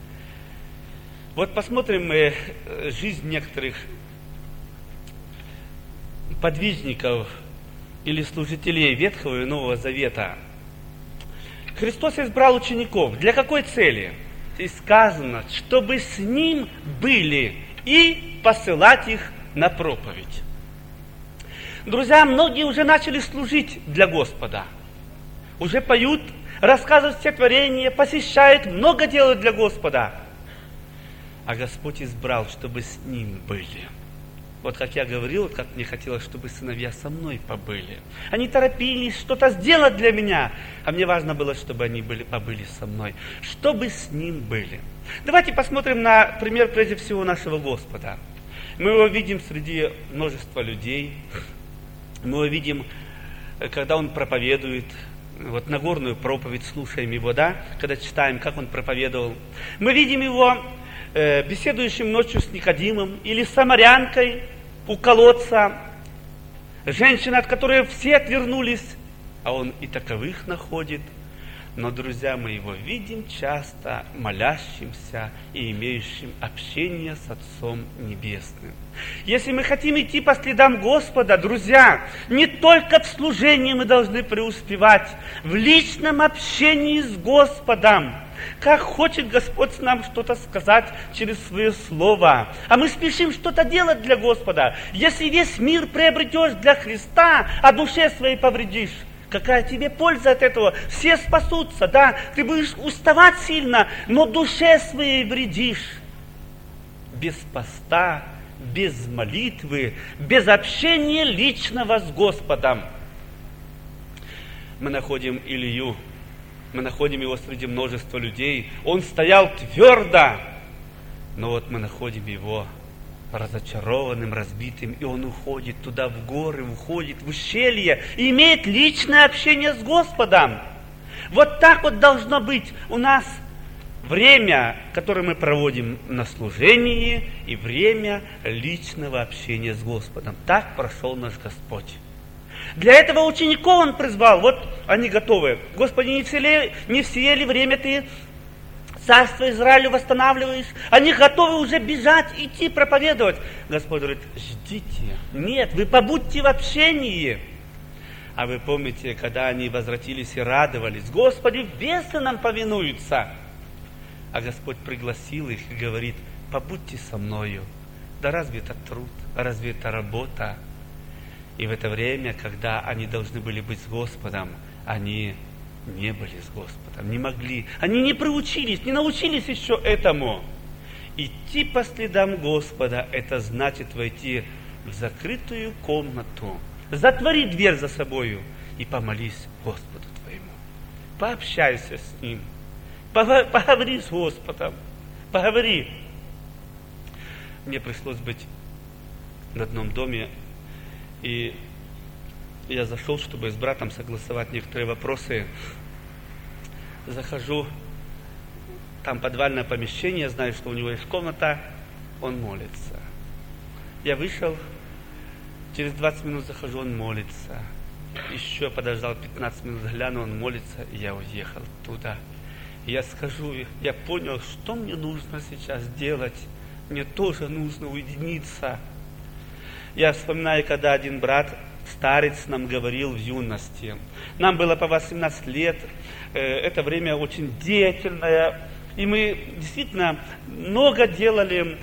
Вот посмотрим мы жизнь некоторых подвижников или служителей Ветхого и Нового Завета. Христос избрал учеников. Для какой цели? И сказано, чтобы с Ним были и посылать их на проповедь. Друзья, многие уже начали служить для Господа. Уже поют, рассказывают стихотворения, посещают, много делают для Господа. А Господь избрал, чтобы с Ним были. Вот как я говорил, как мне хотелось, чтобы сыновья со мной побыли. Они торопились что-то сделать для меня, а мне важно было, чтобы они были, побыли со мной, чтобы с Ним были. Давайте посмотрим на пример, прежде всего, нашего Господа. Мы его видим среди множества людей. Мы его видим, когда Он проповедует. Вот Нагорную проповедь слушаем Его, да? Когда читаем, как Он проповедовал. Мы видим Его э, беседующим ночью с Никодимом или с самарянкой у колодца. Женщина, от которой все отвернулись, а Он и таковых находит. Но, друзья, мы Его видим часто молящимся и имеющим общение с Отцом Небесным. Если мы хотим идти по следам Господа, друзья, не только в служении мы должны преуспевать, в личном общении с Господом. Как хочет Господь нам что-то сказать через свое слово. А мы спешим что-то делать для Господа. Если весь мир приобретешь для Христа, а душе своей повредишь, какая тебе польза от этого? Все спасутся, да, ты будешь уставать сильно, но душе своей вредишь. Без поста, без молитвы, без общения личного с Господом. Мы находим Илью, мы находим его среди множества людей. Он стоял твердо, но вот мы находим его разочарованным, разбитым, и он уходит туда в горы, уходит в ущелье и имеет личное общение с Господом. Вот так вот должно быть у нас время, которое мы проводим на служении, и время личного общения с Господом. Так прошел наш Господь. Для этого учеников Он призвал. Вот они готовы. Господи, не все ли, не все ли время Ты Царство Израилю восстанавливаешь? Они готовы уже бежать, идти проповедовать. Господь говорит, ждите. Нет, вы побудьте в общении. А вы помните, когда они возвратились и радовались, Господи, бесы нам повинуются. А Господь пригласил их и говорит, побудьте со мною. Да разве это труд? Разве это работа? И в это время, когда они должны были быть с Господом, они не были с Господом, не могли. Они не приучились, не научились еще этому. Идти по следам Господа, это значит войти в закрытую комнату, затвори дверь за собою и помолись Господу твоему. Пообщайся с Ним, поговори с Господом, поговори. Мне пришлось быть в одном доме, и я зашел, чтобы с братом согласовать некоторые вопросы. Захожу, там подвальное помещение, знаю, что у него есть комната, он молится. Я вышел, через двадцать минут захожу, он молится. Еще подождал пятнадцать минут, гляну, он молится, и я уехал туда. И я скажу, я понял, что мне нужно сейчас делать. Мне тоже нужно уединиться. Я вспоминаю, когда один брат, старец, нам говорил в юности. Нам было по восемнадцать лет, это время очень деятельное, и мы действительно много делали.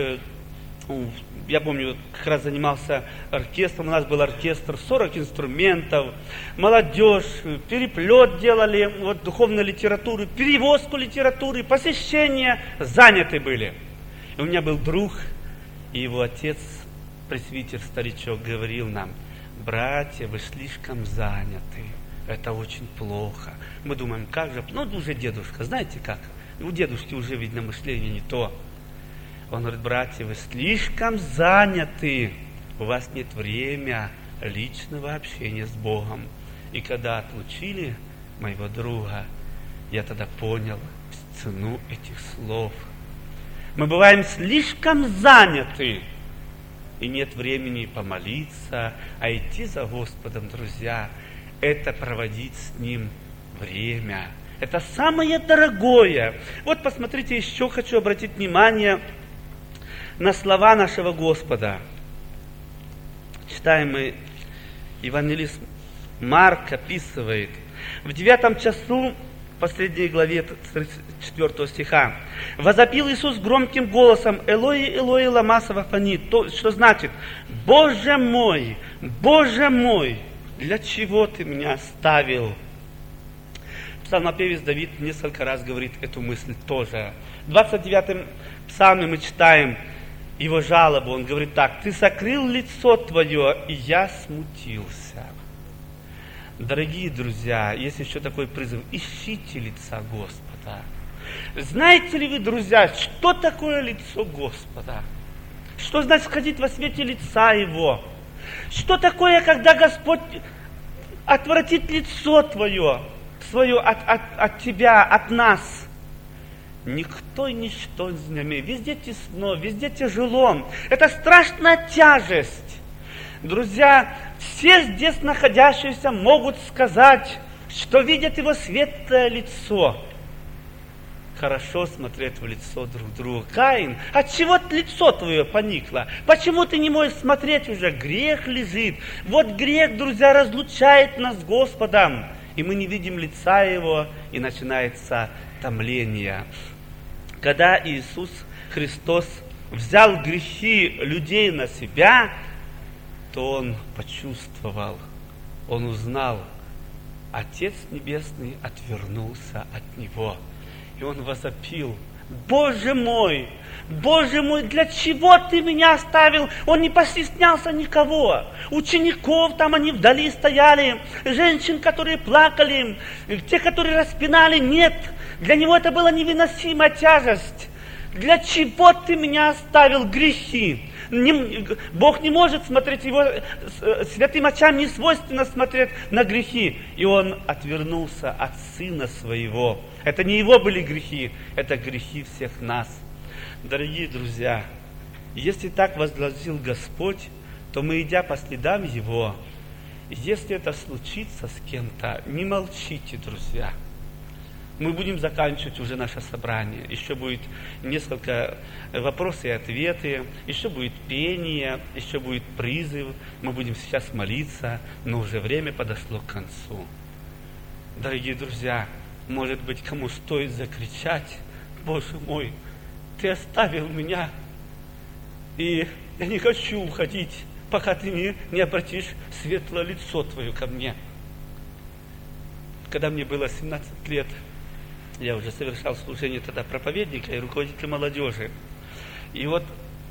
Я помню, как раз занимался оркестром, у нас был оркестр, сорок инструментов, молодежь, переплет делали, вот духовной литературы, перевозку литературы, посещения, заняты были. И у меня был друг, и его отец, пресвитер, старичок, говорил нам, братья, вы слишком заняты, это очень плохо. Мы думаем, как же, ну уже дедушка, знаете как, у дедушки уже, видно, мышление не то. Он говорит, братья, вы слишком заняты, у вас нет времени личного общения с Богом. И когда отлучили моего друга, я тогда понял цену этих слов. Мы бываем слишком заняты, и нет времени помолиться, а идти за Господом, друзья, это проводить с Ним время. Это самое дорогое. Вот посмотрите, еще хочу обратить внимание на слова нашего Господа. Читаем мы евангелист Марк описывает. В девятом часу, в последней главе тридцать четвёртого стиха, возопил Иисус громким голосом: «Элои, Элои, лама савахфани», то, что значит: «Боже мой, Боже мой, для чего ты меня оставил?» Псалмопевец Давид несколько раз говорит эту мысль тоже. В двадцать девятом псалме мы читаем его жалобу. Он говорит так: «Ты сокрыл лицо твое, и я смутился». Дорогие друзья, есть еще такой призыв: ищите лица Господа. Знаете ли вы, друзья, что такое лицо Господа? Что значит ходить во свете лица Его? Что такое, когда Господь отвратит лицо твое, свое от, от, от тебя, от нас? Никто и ничто не знамеет. Везде тесно, везде тяжело. Это страшная тяжесть. Друзья, все здесь находящиеся могут сказать, что видят Его светлое лицо. Хорошо смотреть в лицо друг другу. Каин, от чего лицо твое поникло? Почему ты не можешь смотреть уже? Грех лежит. Вот грех, друзья, разлучает нас с Господом. И мы не видим лица Его, и начинается томление. Когда Иисус Христос взял грехи людей на себя, то Он почувствовал, Он узнал, Отец Небесный отвернулся от Него. И Он возопил: «Боже мой, Боже мой, для чего Ты меня оставил?» Он не постеснялся никого. Учеников там, они вдали стояли, женщин, которые плакали, те, которые распинали, нет. Для Него это была невыносимая тяжесть. Для чего Ты меня оставил? Грехи. Не, Бог не может смотреть, Его святым очам не свойственно смотреть на грехи. И Он отвернулся от Сына Своего. Это не Его были грехи, это грехи всех нас. Дорогие друзья, если так возгласил Господь, то мы, идя по следам Его, если это случится с кем-то, не молчите, друзья. Мы будем заканчивать уже наше собрание. Еще будет несколько вопросов и ответы, еще будет пение, еще будет призыв. Мы будем сейчас молиться, но уже время подошло к концу. Дорогие друзья, может быть, кому стоит закричать: «Боже мой, Ты оставил меня, и я не хочу уходить, пока Ты не, не обратишь светлое лицо Твое ко мне». Когда мне было семнадцать лет, я уже совершал служение тогда проповедника и руководителя молодежи. И вот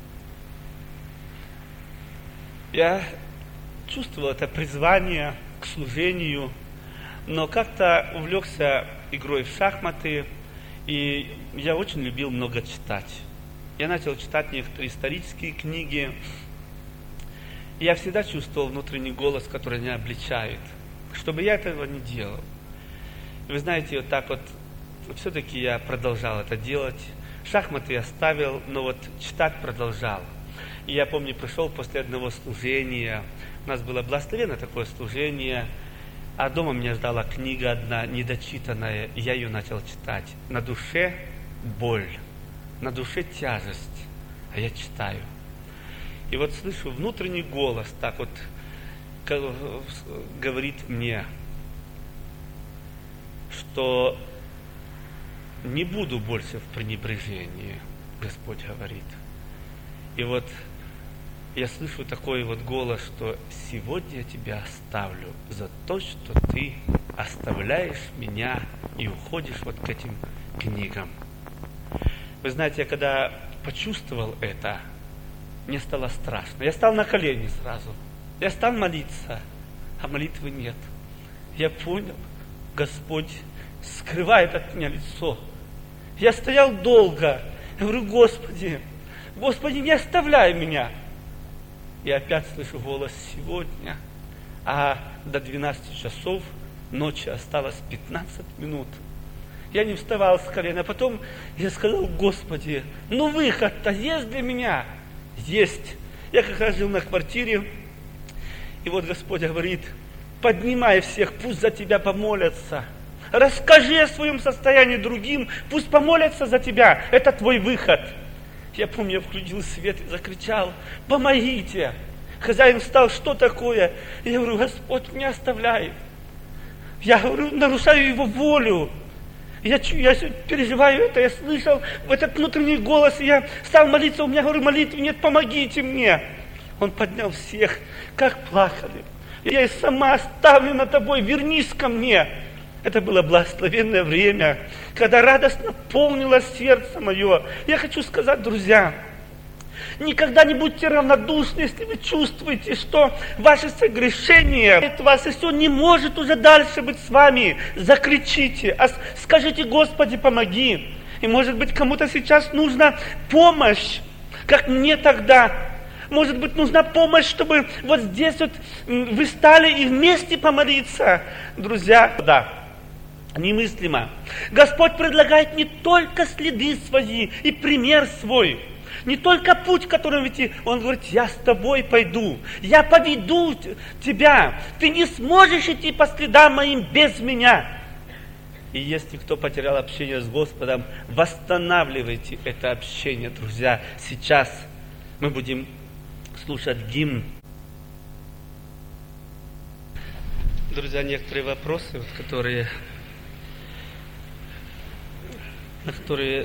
я чувствовал это призвание к служению, но как-то увлекся игрой в шахматы, и я очень любил много читать. Я начал читать некоторые исторические книги. И я всегда чувствовал внутренний голос, который меня обличает, чтобы я этого не делал. И вы знаете, вот так вот, все-таки я продолжал это делать. Шахматы я оставил, но вот читать продолжал. И я помню, пришел после одного служения, у нас было благословенное такое служение, а дома меня ждала книга одна, недочитанная, и я ее начал читать. На душе боль, на душе тяжесть, а я читаю. И вот слышу внутренний голос, так вот говорит мне, что не буду больше в пренебрежении, Господь говорит. И вот я слышу такой вот голос, что сегодня я тебя оставлю за то, что ты оставляешь меня и уходишь вот к этим книгам. Вы знаете, я когда почувствовал это, мне стало страшно. Я стал на колени сразу. Я стал молиться, а молитвы нет. Я понял, Господь скрывает от меня лицо. Я стоял долго. Я говорю: Господи, Господи, не оставляй меня. И опять слышу голос: сегодня. А до двенадцати часов ночи осталось пятнадцать минут. Я не вставал с колена. Потом я сказал: Господи, ну выход-то есть для меня? Есть. Я как раз жил на квартире. И вот Господь говорит: поднимай всех, пусть за тебя помолятся. Расскажи о своем состоянии другим, пусть помолятся за тебя. Это твой выход. Я помню, я включил свет и закричал: помогите, Хозяин встал, что такое? Я говорю, Господь не оставляет. Я говорю, нарушаю его волю. Я, я переживаю это, я слышал этот внутренний голос, я стал молиться, у меня, говорю, молитвы нет, помогите мне. Он поднял всех, как плакали. Я и сама оставлена тобой, вернись ко мне. Это было благословенное время, когда радостно полнилось сердце мое. Я хочу сказать, друзья, никогда не будьте равнодушны, если вы чувствуете, что ваше согрешение от вас, если он не может уже дальше быть с вами. Закричите, а скажите, Господи, помоги. И может быть, кому-то сейчас нужна помощь, как мне тогда. Может быть, нужна помощь, чтобы вот здесь вот вы стали и вместе помолиться. Друзья, да. Немыслимо. Господь предлагает не только следы свои и пример свой, не только путь, которым идти. Он говорит, я с тобой пойду, я поведу тебя. Ты не сможешь идти по следам моим без меня. И если кто потерял общение с Господом, восстанавливайте это общение, друзья. Сейчас мы будем слушать гимн. Друзья, некоторые вопросы, которые... на которые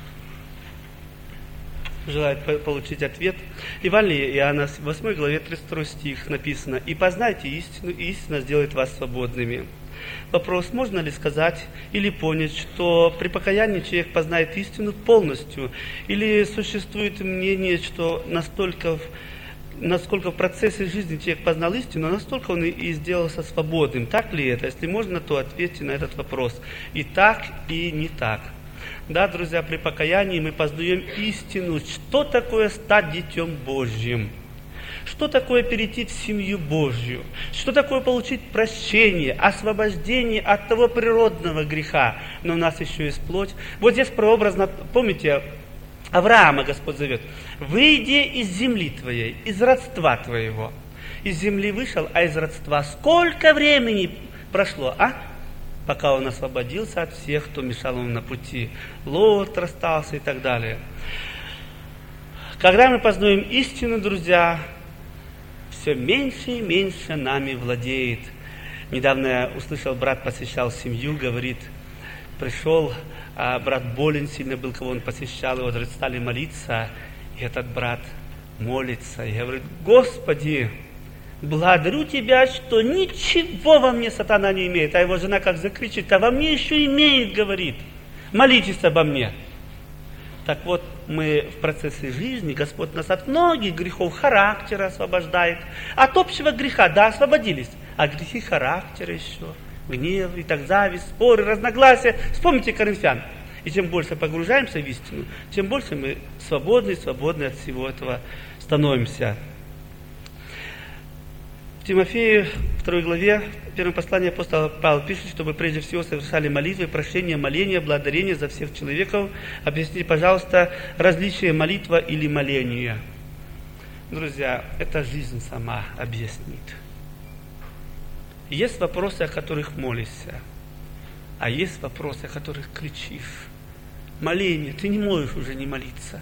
желают получить ответ. Евангелие Иоанна, в восьмой главе, тридцать второй стих написано: «И познайте истину, и истина сделает вас свободными». Вопрос, можно ли сказать или понять, что при покаянии человек познает истину полностью, или существует мнение, что настолько, насколько в процессе жизни человек познал истину, настолько он и сделался свободным. Так ли это? Если можно, то ответьте на этот вопрос. И так, и не так. Да, друзья, при покаянии мы познаем истину, что такое стать Детем Божьим, что такое перейти в семью Божью, что такое получить прощение, освобождение от того природного греха, но у нас еще есть плоть. Вот здесь прообразно, помните, Авраама Господь зовет: «Выйди из земли твоей, из родства твоего». Из земли вышел, а из родства сколько времени прошло, а? Пока он освободился от всех, кто мешал ему на пути. Лот расстался и так далее. Когда мы познаем истину, друзья, все меньше и меньше нами владеет. Недавно я услышал, брат посещал семью, говорит, пришел, а брат болен сильно был, кого он посещал, и вот стали молиться, и этот брат молится, и говорит: «Господи, благодарю Тебя, что ничего во мне сатана не имеет». А его жена как закричит: «А во мне еще имеет», говорит. «Молитесь обо мне». Так вот, мы в процессе жизни, Господь нас от многих грехов характера освобождает. От общего греха, да, освободились. А грехи характера еще, гнев, и так зависть, споры, разногласия. Вспомните Коринфян. И чем больше погружаемся в истину, тем больше мы свободны, свободны от всего этого становимся. В Тимофею, второй главе, в первом послании апостол Павел пишет, чтобы прежде всего совершали молитвы, прощения, моления, благодарения за всех человеков. Объясните, пожалуйста, различие молитва или моления. Друзья, это жизнь сама объяснит. Есть вопросы, о которых молишься, а есть вопросы, о которых кричишь. Моление, ты не можешь уже не молиться.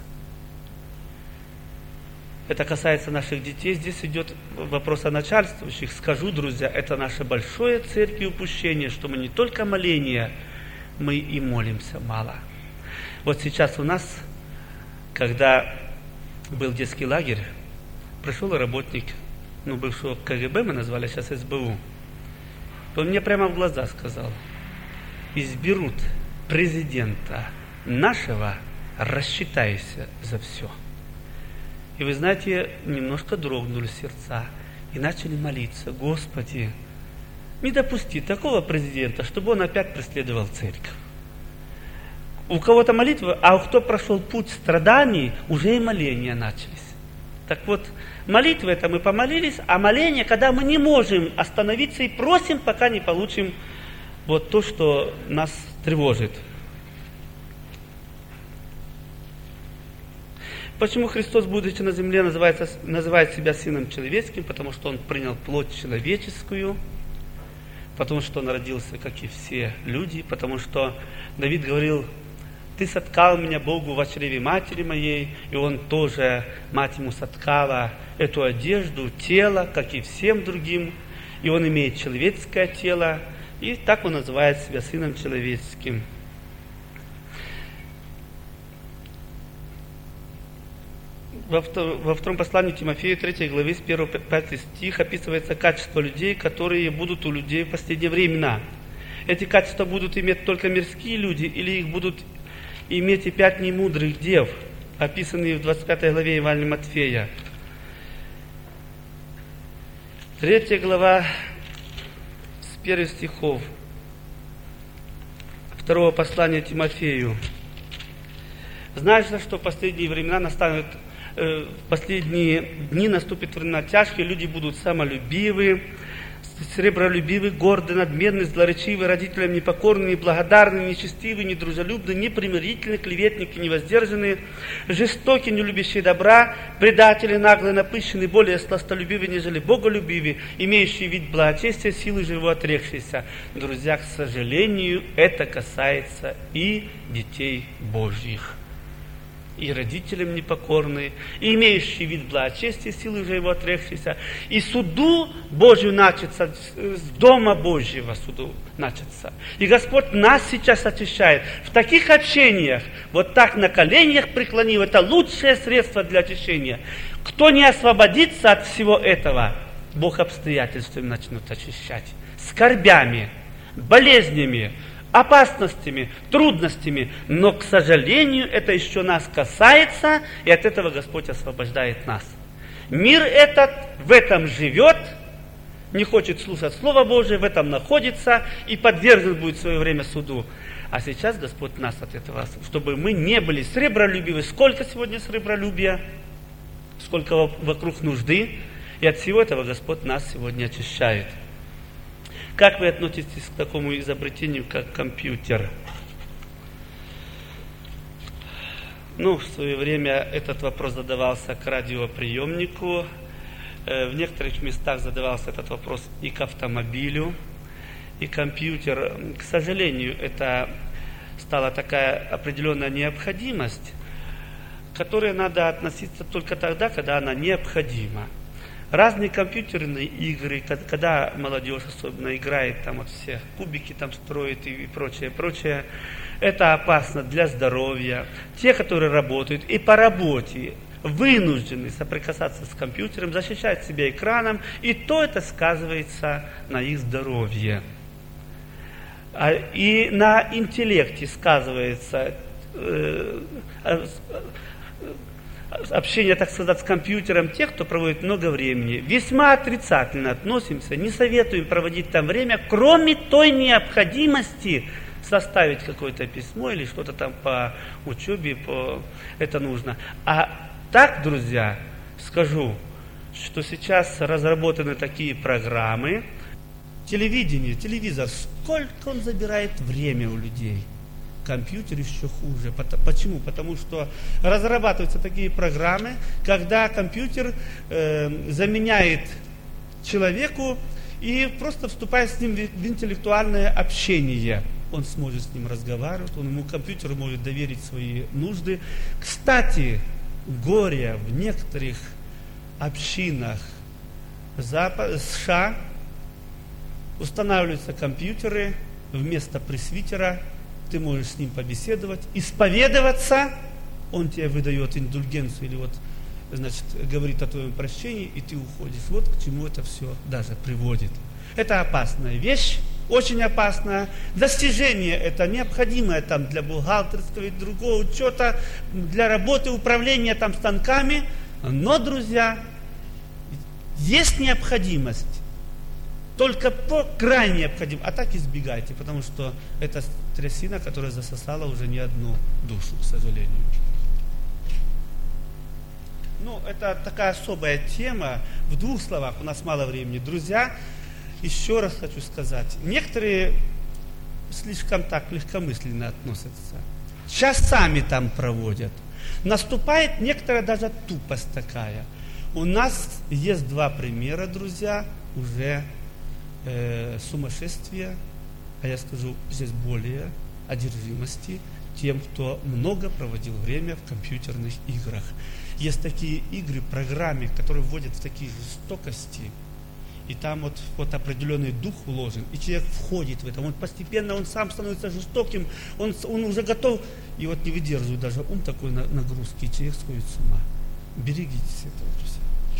Это касается наших детей. Здесь идет вопрос о начальствующих. Скажу, друзья, это наше большое церкви упущение, что мы не только моление, мы и молимся мало. Вот сейчас у нас, когда был детский лагерь, пришел работник, ну, бывшего КГБ мы назвали, сейчас СБУ. Он мне прямо в глаза сказал: изберут президента нашего, рассчитайся за все. И вы знаете, немножко дрогнули сердца и начали молиться: Господи, не допусти такого президента, чтобы он опять преследовал церковь. У кого-то молитва, а у кто прошел путь страданий, уже и моления начались. Так вот, молитвы это мы помолились, а моление, когда мы не можем остановиться и просим, пока не получим вот то, что нас тревожит. Почему Христос, будучи на земле, называется, называет себя Сыном Человеческим? Потому что Он принял плоть человеческую, потому что Он родился, как и все люди, потому что Давид говорил: ты соткал меня, Богу, во чреве матери моей, и он тоже, мать ему соткала эту одежду, тело, как и всем другим, и он имеет человеческое тело, и так он называет себя сыном человеческим. Во втором послании Тимофею, третьей главе, с первого по пятый стих, описывается качество людей, которые будут у людей в последние времена. Эти качества будут иметь только мирские люди, или их будут иметь и пять немудрых дев, описанные в двадцать пятой главе Евангелия Матфея. Третья глава, с первых стихов второго послания Тимофею. «Знаешь, что в последние времена настанут, э, в последние дни наступят времена тяжкие, люди будут самолюбивы, сребролюбивы, горды, надменны, злоречивы, родителям непокорны, неблагодарны, нечестивы, недружелюбны, непримирительны, клеветники, невоздержанные, жестоки, не любящие добра, предатели, наглые, напыщенные, более сластолюбивы, нежели боголюбивы, имеющие вид благочестия, силы же его отрекшиеся». Друзья, к сожалению, это касается и детей Божьих. И родителям непокорные, и имеющие вид благочестия, силы же его отрекшиеся, и суду Божию начаться, с дома Божьего суду начаться. И Господь нас сейчас очищает. В таких очищениях, вот так на коленях преклонив, это лучшее средство для очищения. Кто не освободится от всего этого, Бог обстоятельствами начнет очищать. Скорбями, болезнями, опасностями, трудностями, но, к сожалению, это еще нас касается, и от этого Господь освобождает нас. Мир этот в этом живет, не хочет слушать Слово Божие, в этом находится и подвержен будет в свое время суду. А сейчас Господь нас от этого, чтобы мы не были сребролюбивы. Сколько сегодня сребролюбия, сколько вокруг нужды, и от всего этого Господь нас сегодня очищает. Как вы относитесь к такому изобретению, как компьютер? Ну, в свое время этот вопрос задавался к радиоприемнику. В некоторых местах задавался этот вопрос и к автомобилю, и компьютер. К сожалению, это стала такая определенная необходимость, к которой надо относиться только тогда, когда она необходима. Разные компьютерные игры, когда молодежь особенно играет, там вот все кубики там строит и прочее, прочее, это опасно для здоровья. Те, которые работают и по работе вынуждены соприкасаться с компьютером, защищать себя экраном, и то это сказывается на их здоровье. И на интеллекте сказывается общение, так сказать, с компьютером тех, кто проводит много времени. Весьма отрицательно относимся, не советуем проводить там время, кроме той необходимости составить какое-то письмо или что-то там по учебе, по... это нужно. А так, друзья, скажу, что сейчас разработаны такие программы. Телевидение, телевизор, сколько он забирает время у людей. Компьютер еще хуже. Почему? Потому что разрабатываются такие программы, когда компьютер э, заменяет человеку и просто вступает с ним в интеллектуальное общение. Он сможет с ним разговаривать, он ему компьютеру может доверить свои нужды. Кстати, горе в некоторых общинах Запад, США устанавливаются компьютеры вместо пресвитера. Ты можешь с ним побеседовать, исповедоваться, он тебе выдает индульгенцию или вот, значит, говорит о твоем прощении, и ты уходишь. Вот к чему это все даже приводит. Это опасная вещь, очень опасная. Достижение это необходимое там для бухгалтерского и другого учета, для работы, управления там станками. Но, друзья, есть необходимость. Только по крайне необходимо. А так избегайте, потому что это трясина, которая засосала уже не одну душу, к сожалению. Ну, это такая особая тема. В двух словах, у нас мало времени. Друзья, еще раз хочу сказать. Некоторые слишком так легкомысленно относятся. Часами там проводят. Наступает некоторая даже тупость такая. У нас есть два примера, друзья, уже э, сумасшествия, а я скажу здесь более одержимости тем, кто много проводил время в компьютерных играх. Есть такие игры, программы, которые вводят в такие жестокости, и там вот, вот определенный дух вложен, и человек входит в это, он постепенно, он сам становится жестоким, он, он уже готов, и вот не выдерживает даже ум такой нагрузки, и человек сходит с ума. Берегитесь этого, друзья.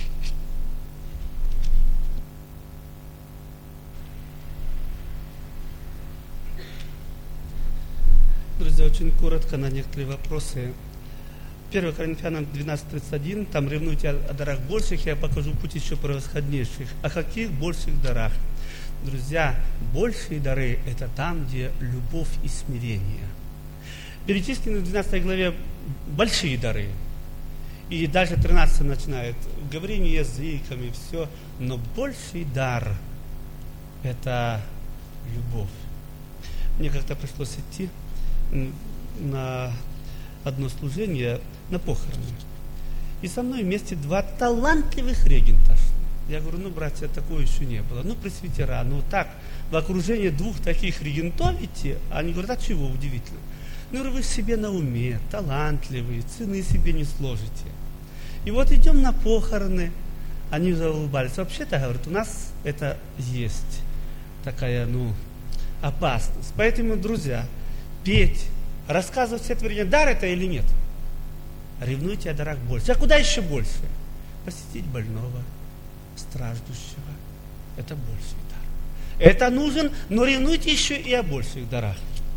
Друзья, очень коротко на некоторые вопросы. первое Коринфянам двенадцать тридцать один, там ревнуйте о дарах больших, я покажу путь еще превосходнейших. О каких больших дарах? Друзья, большие дары – это там, где любовь и смирение. Перечислены в двенадцатой главе большие дары. И дальше тринадцать начинает говорение языками, все. Но больший дар – это любовь. Мне как-то пришлось идти на одно служение, на похороны. И со мной вместе два талантливых регента. Я говорю, ну, братья, такого еще не было. Ну, пресвитера, ну так, в окружении двух таких регентов идти, они говорят, а чего удивительно? Ну, говорю, вы себе на уме, талантливые, цены себе не сложите. И вот идем на похороны, они заулыбались. Вообще-то, говорят, у нас это есть такая, ну, опасность. Поэтому, друзья, петь, рассказывать все творения, дар это или нет? Ревнуйте о дарах больше. А куда еще больше? Посетить больного, страждущего. Это больший дар. Это нужен, но ревнуйте еще и о больших дарах.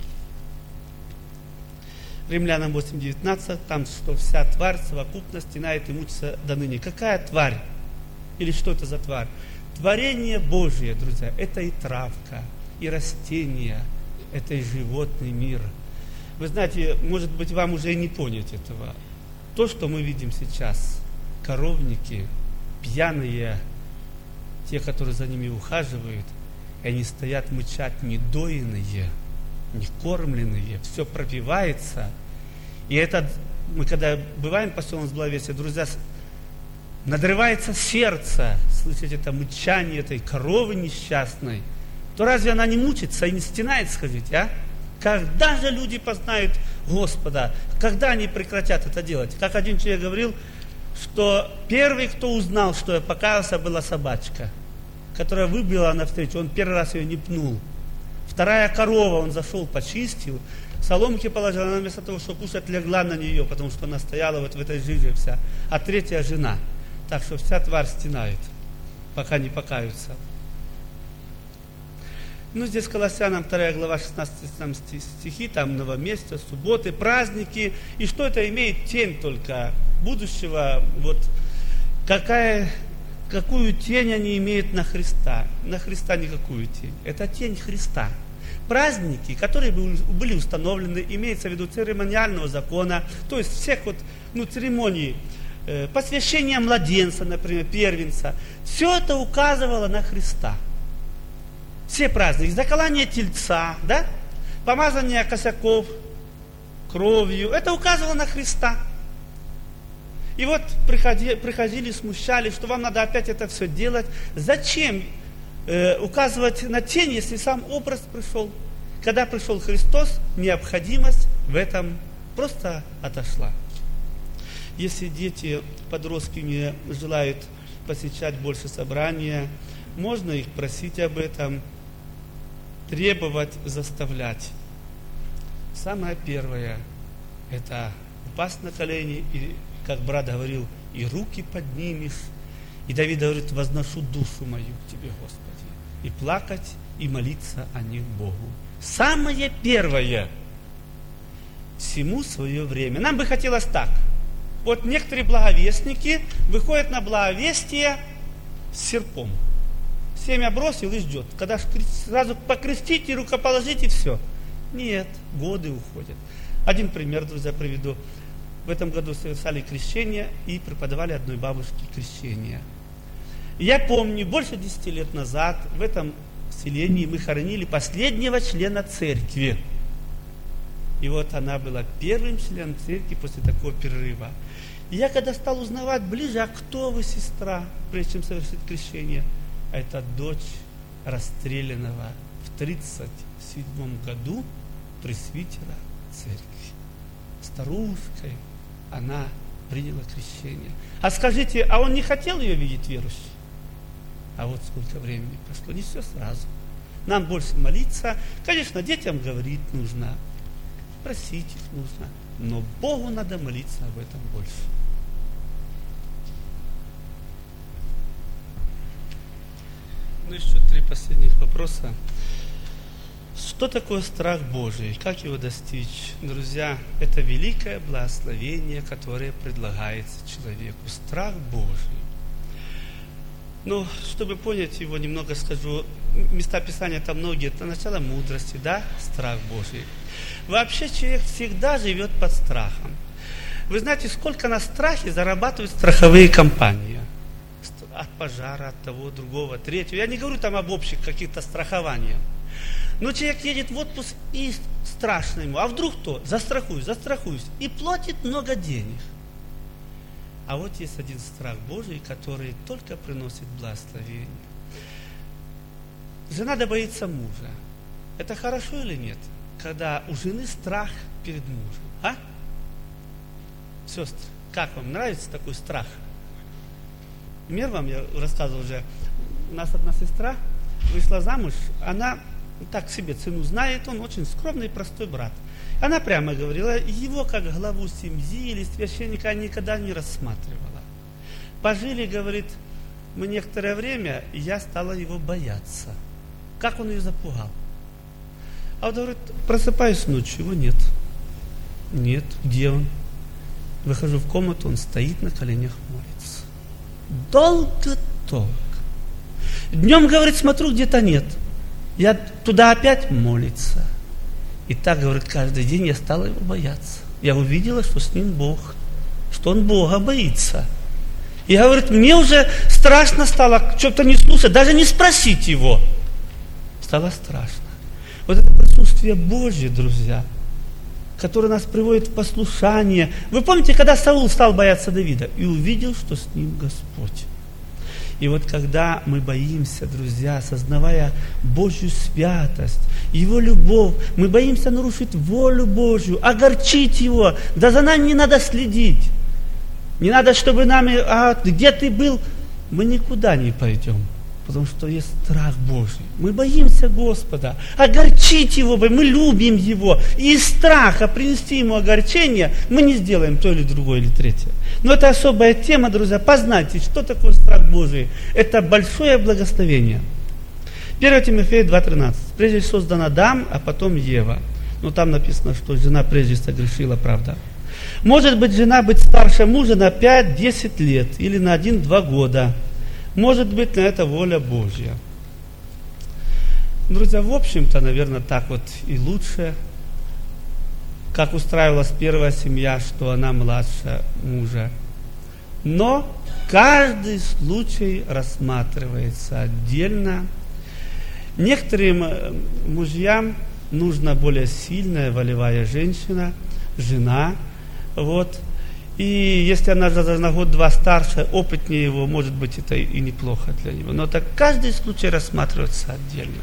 Римлянам восемь девятнадцать, там, что вся тварь совокупно стенает и мучится до ныне. Какая тварь? Или что это за тварь? Творение Божие, друзья, это и травка, и растения, это и животный мир. Вы знаете, может быть, вам уже и не понять этого. То, что мы видим сейчас, коровники, пьяные, те, которые за ними ухаживают, и они стоят мычать недоенные, не кормленные, все пропивается. И это, мы когда бываем по селам с благовестия, друзья, надрывается сердце слышать это мычание этой коровы несчастной, то разве она не мучится и не стенает, скажите, а? Когда же люди познают Господа? Когда они прекратят это делать? Как один человек говорил, что первый, кто узнал, что я покаялся, была собачка, которая выбила навстречу, он первый раз ее не пнул. Вторая корова, он зашел, почистил, соломки положил, она вместо того, чтобы кушать, легла на нее, потому что она стояла вот в этой жиже вся. А третья жена. Так что вся тварь стенает, пока не покаются. Ну, здесь Колоссянам вторая глава, шестнадцатый стихи, там новомесячие, субботы, праздники. И что это имеет? Тень только будущего. Вот какая, какую тень они имеют на Христа? На Христа никакую тень. Это тень Христа. Праздники, которые были установлены, имеется в виду церемониального закона, то есть всех вот, ну, церемоний, э, посвящения младенца, например, первенца, все это указывало на Христа. Все праздники, заколание тельца, да? Помазание косяков кровью, это указывало на Христа. И вот приходили, приходили, смущали, что вам надо опять это все делать. Зачем э, указывать на тень, если сам образ пришел? Когда пришел Христос, необходимость в этом просто отошла. Если дети, подростки не желают посещать больше собрания, можно их просить об этом, требовать, заставлять. Самое первое – это упасть на колени, и, как брат говорил, и руки поднимешь. И Давид говорит, возношу душу мою к Тебе, Господи. И плакать, и молиться о них Богу. Самое первое – всему свое время. Нам бы хотелось так. Вот некоторые благовестники выходят на благовестие с серпом. Семя бросил и ждет. Когда сразу покрестить и рукоположить, и все. Нет, годы уходят. Один пример, друзья, приведу. В этом году совершали крещение и преподавали одной бабушке крещение. Я помню, больше десяти лет назад в этом селении мы хоронили последнего члена церкви. И вот она была первым членом церкви после такого перерыва. И я когда стал узнавать ближе, а кто вы, сестра, прежде чем совершить крещение, это дочь расстрелянного в тридцать седьмом году пресвитера церкви. Старушкой она приняла крещение. А скажите, а он не хотел ее видеть верующей? А вот сколько времени прошло, не все сразу. Нам больше молиться, конечно, детям говорить нужно, просить их нужно, но Богу надо молиться об этом больше. Ну, еще три последних вопроса. Что такое страх Божий? Как его достичь? Друзья, это великое благословение, которое предлагается человеку. Страх Божий. Ну, чтобы понять его, немного скажу. Места Писания там многие. Это начало мудрости, да? Страх Божий. Вообще человек всегда живет под страхом. Вы знаете, сколько на страхе зарабатывают страховые компании? От пожара, от того, другого, третьего. Я не говорю там об общих каких-то страхованиях. Но человек едет в отпуск и страшно ему. А вдруг то? Застрахуюсь, застрахуюсь. И платит много денег. А вот есть один страх Божий, который только приносит благословение. Жена да боится мужа. Это хорошо или нет? Когда у жены страх перед мужем. А? Сестры, как вам нравится такой страх? Пример вам я рассказывал уже. У нас одна сестра вышла замуж. Она так себе цену знает. Он очень скромный, простой брат. Она прямо говорила, его как главу семьи или священника никогда не рассматривала. Пожили, говорит, мы некоторое время, и я стала его бояться. Как он ее запугал. А вот, говорит, просыпаюсь ночью, его нет. Нет, где он? Выхожу в комнату, он стоит на коленях, молится. Долго-долго. Днем, говорит, смотрю, где-то нет. Я туда опять молится. И так, говорит, каждый день я стала его бояться. Я увидела, что с ним Бог, что он Бога боится. И, говорит, мне уже страшно стало что-то не слушать, даже не спросить его. Стало страшно. Вот это присутствие Божье, друзья, которое нас приводит в послушание. Вы помните, когда Саул стал бояться Давида и увидел, что с ним Господь. И вот когда мы боимся, друзья, осознавая Божью святость, Его любовь, мы боимся нарушить волю Божью, огорчить Его, да за нами не надо следить. Не надо, чтобы нами, а где ты был, мы никуда не пойдем, потому что есть страх Божий. Мы боимся Господа, огорчить Его, мы любим Его. И из страха принести Ему огорчение мы не сделаем то или другое, или третье. Но это особая тема, друзья. Познайте, что такое страх Божий. Это большое благословение. первое Тимофея два тринадцать. Прежде создан Адам, а потом Ева. Но там написано, что жена прежде согрешила, правда. Может быть, жена быть старше мужа на пять-десять лет или на один-два года. Может быть, на это воля Божья. Друзья, в общем-то, наверное, так вот и лучше. Как устраивалась первая семья, что она младше мужа. Но каждый случай рассматривается отдельно. Некоторым мужьям нужна более сильная волевая женщина, жена. Вот. И если она даже на год-два старше, опытнее его, может быть, это и неплохо для него. Но так каждый случай рассматривается отдельно.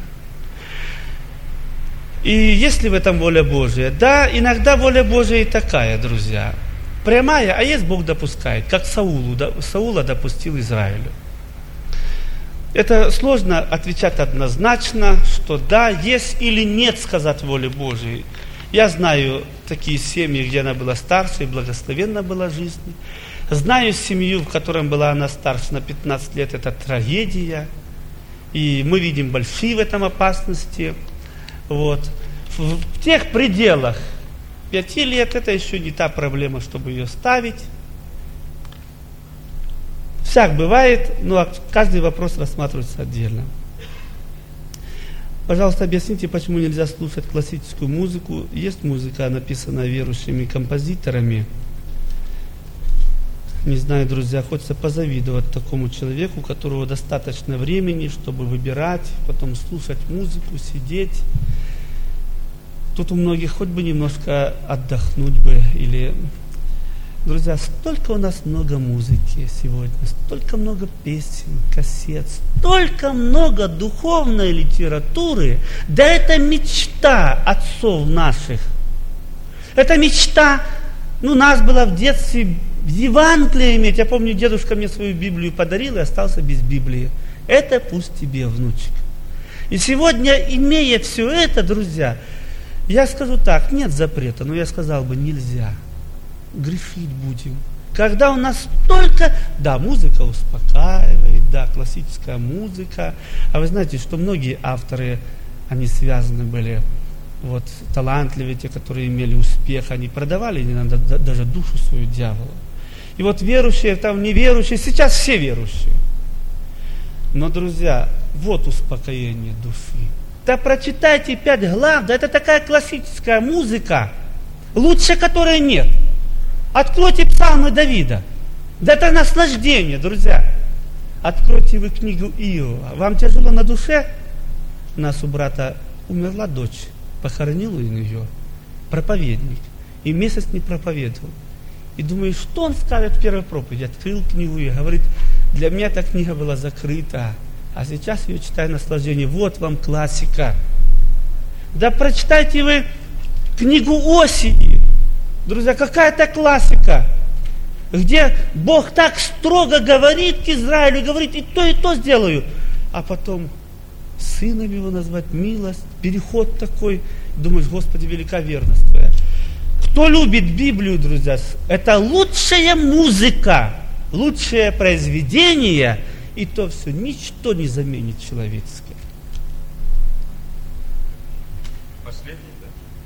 И есть ли в этом воля Божья? Да, иногда воля Божья и такая, друзья. Прямая, а есть Бог допускает, как Саулу, Саула допустил Израилю. Это сложно отвечать однозначно, что да, есть или нет сказать воли Божьей. Я знаю такие семьи, где она была старше и благословенна была жизнь. Знаю семью, в которой была она старше на пятнадцать лет, это трагедия. И мы видим большие в этом опасности. Вот. В, в тех пределах пяти лет это еще не та проблема, чтобы ее ставить. Всяк бывает, но каждый вопрос рассматривается отдельно. Пожалуйста, объясните, почему нельзя слушать классическую музыку. Есть музыка, написанная верующими композиторами. Не знаю, друзья, хочется позавидовать такому человеку, у которого достаточно времени, чтобы выбирать, потом слушать музыку, сидеть. Тут у многих хоть бы немножко отдохнуть бы. Или... Друзья, столько у нас много музыки сегодня, столько много песен, кассет, столько много духовной литературы. Да это мечта отцов наших. Это мечта. Ну, у нас было в детстве Евангелие иметь. Я помню, дедушка мне свою Библию подарил и остался без Библии. Это пусть тебе, внучек. И сегодня, имея все это, друзья, я скажу так, нет запрета, но я сказал бы, нельзя. Грешить будем. Когда у нас только, да, музыка успокаивает, да, классическая музыка. А вы знаете, что многие авторы, они связаны были, вот, талантливые, те, которые имели успех, они продавали иногда даже душу свою дьяволу. И вот верующие, там неверующие, сейчас все верующие. Но, друзья, вот успокоение души. Да прочитайте пять глав, да это такая классическая музыка, лучше которой нет. Откройте псалмы Давида. Да это наслаждение, друзья. Откройте вы книгу Иова. Вам тяжело на душе? У нас у брата умерла дочь. Похоронил он ее. Проповедник. И месяц не проповедовал. И думаю, что он скажет в первой проповеди? Открыл книгу и говорит, для меня эта книга была закрыта. А сейчас ее читаю наслаждение. Вот вам классика. Да прочитайте вы книгу Осии. Друзья, какая-то классика, где Бог так строго говорит к Израилю, говорит, и то, и то сделаю. А потом сыном его назвать, милость, переход такой. Думаешь, Господи, велика верность твоя. Кто любит Библию, друзья, это лучшая музыка, лучшее произведение, и то все, ничто не заменит человеческое. Последний, да?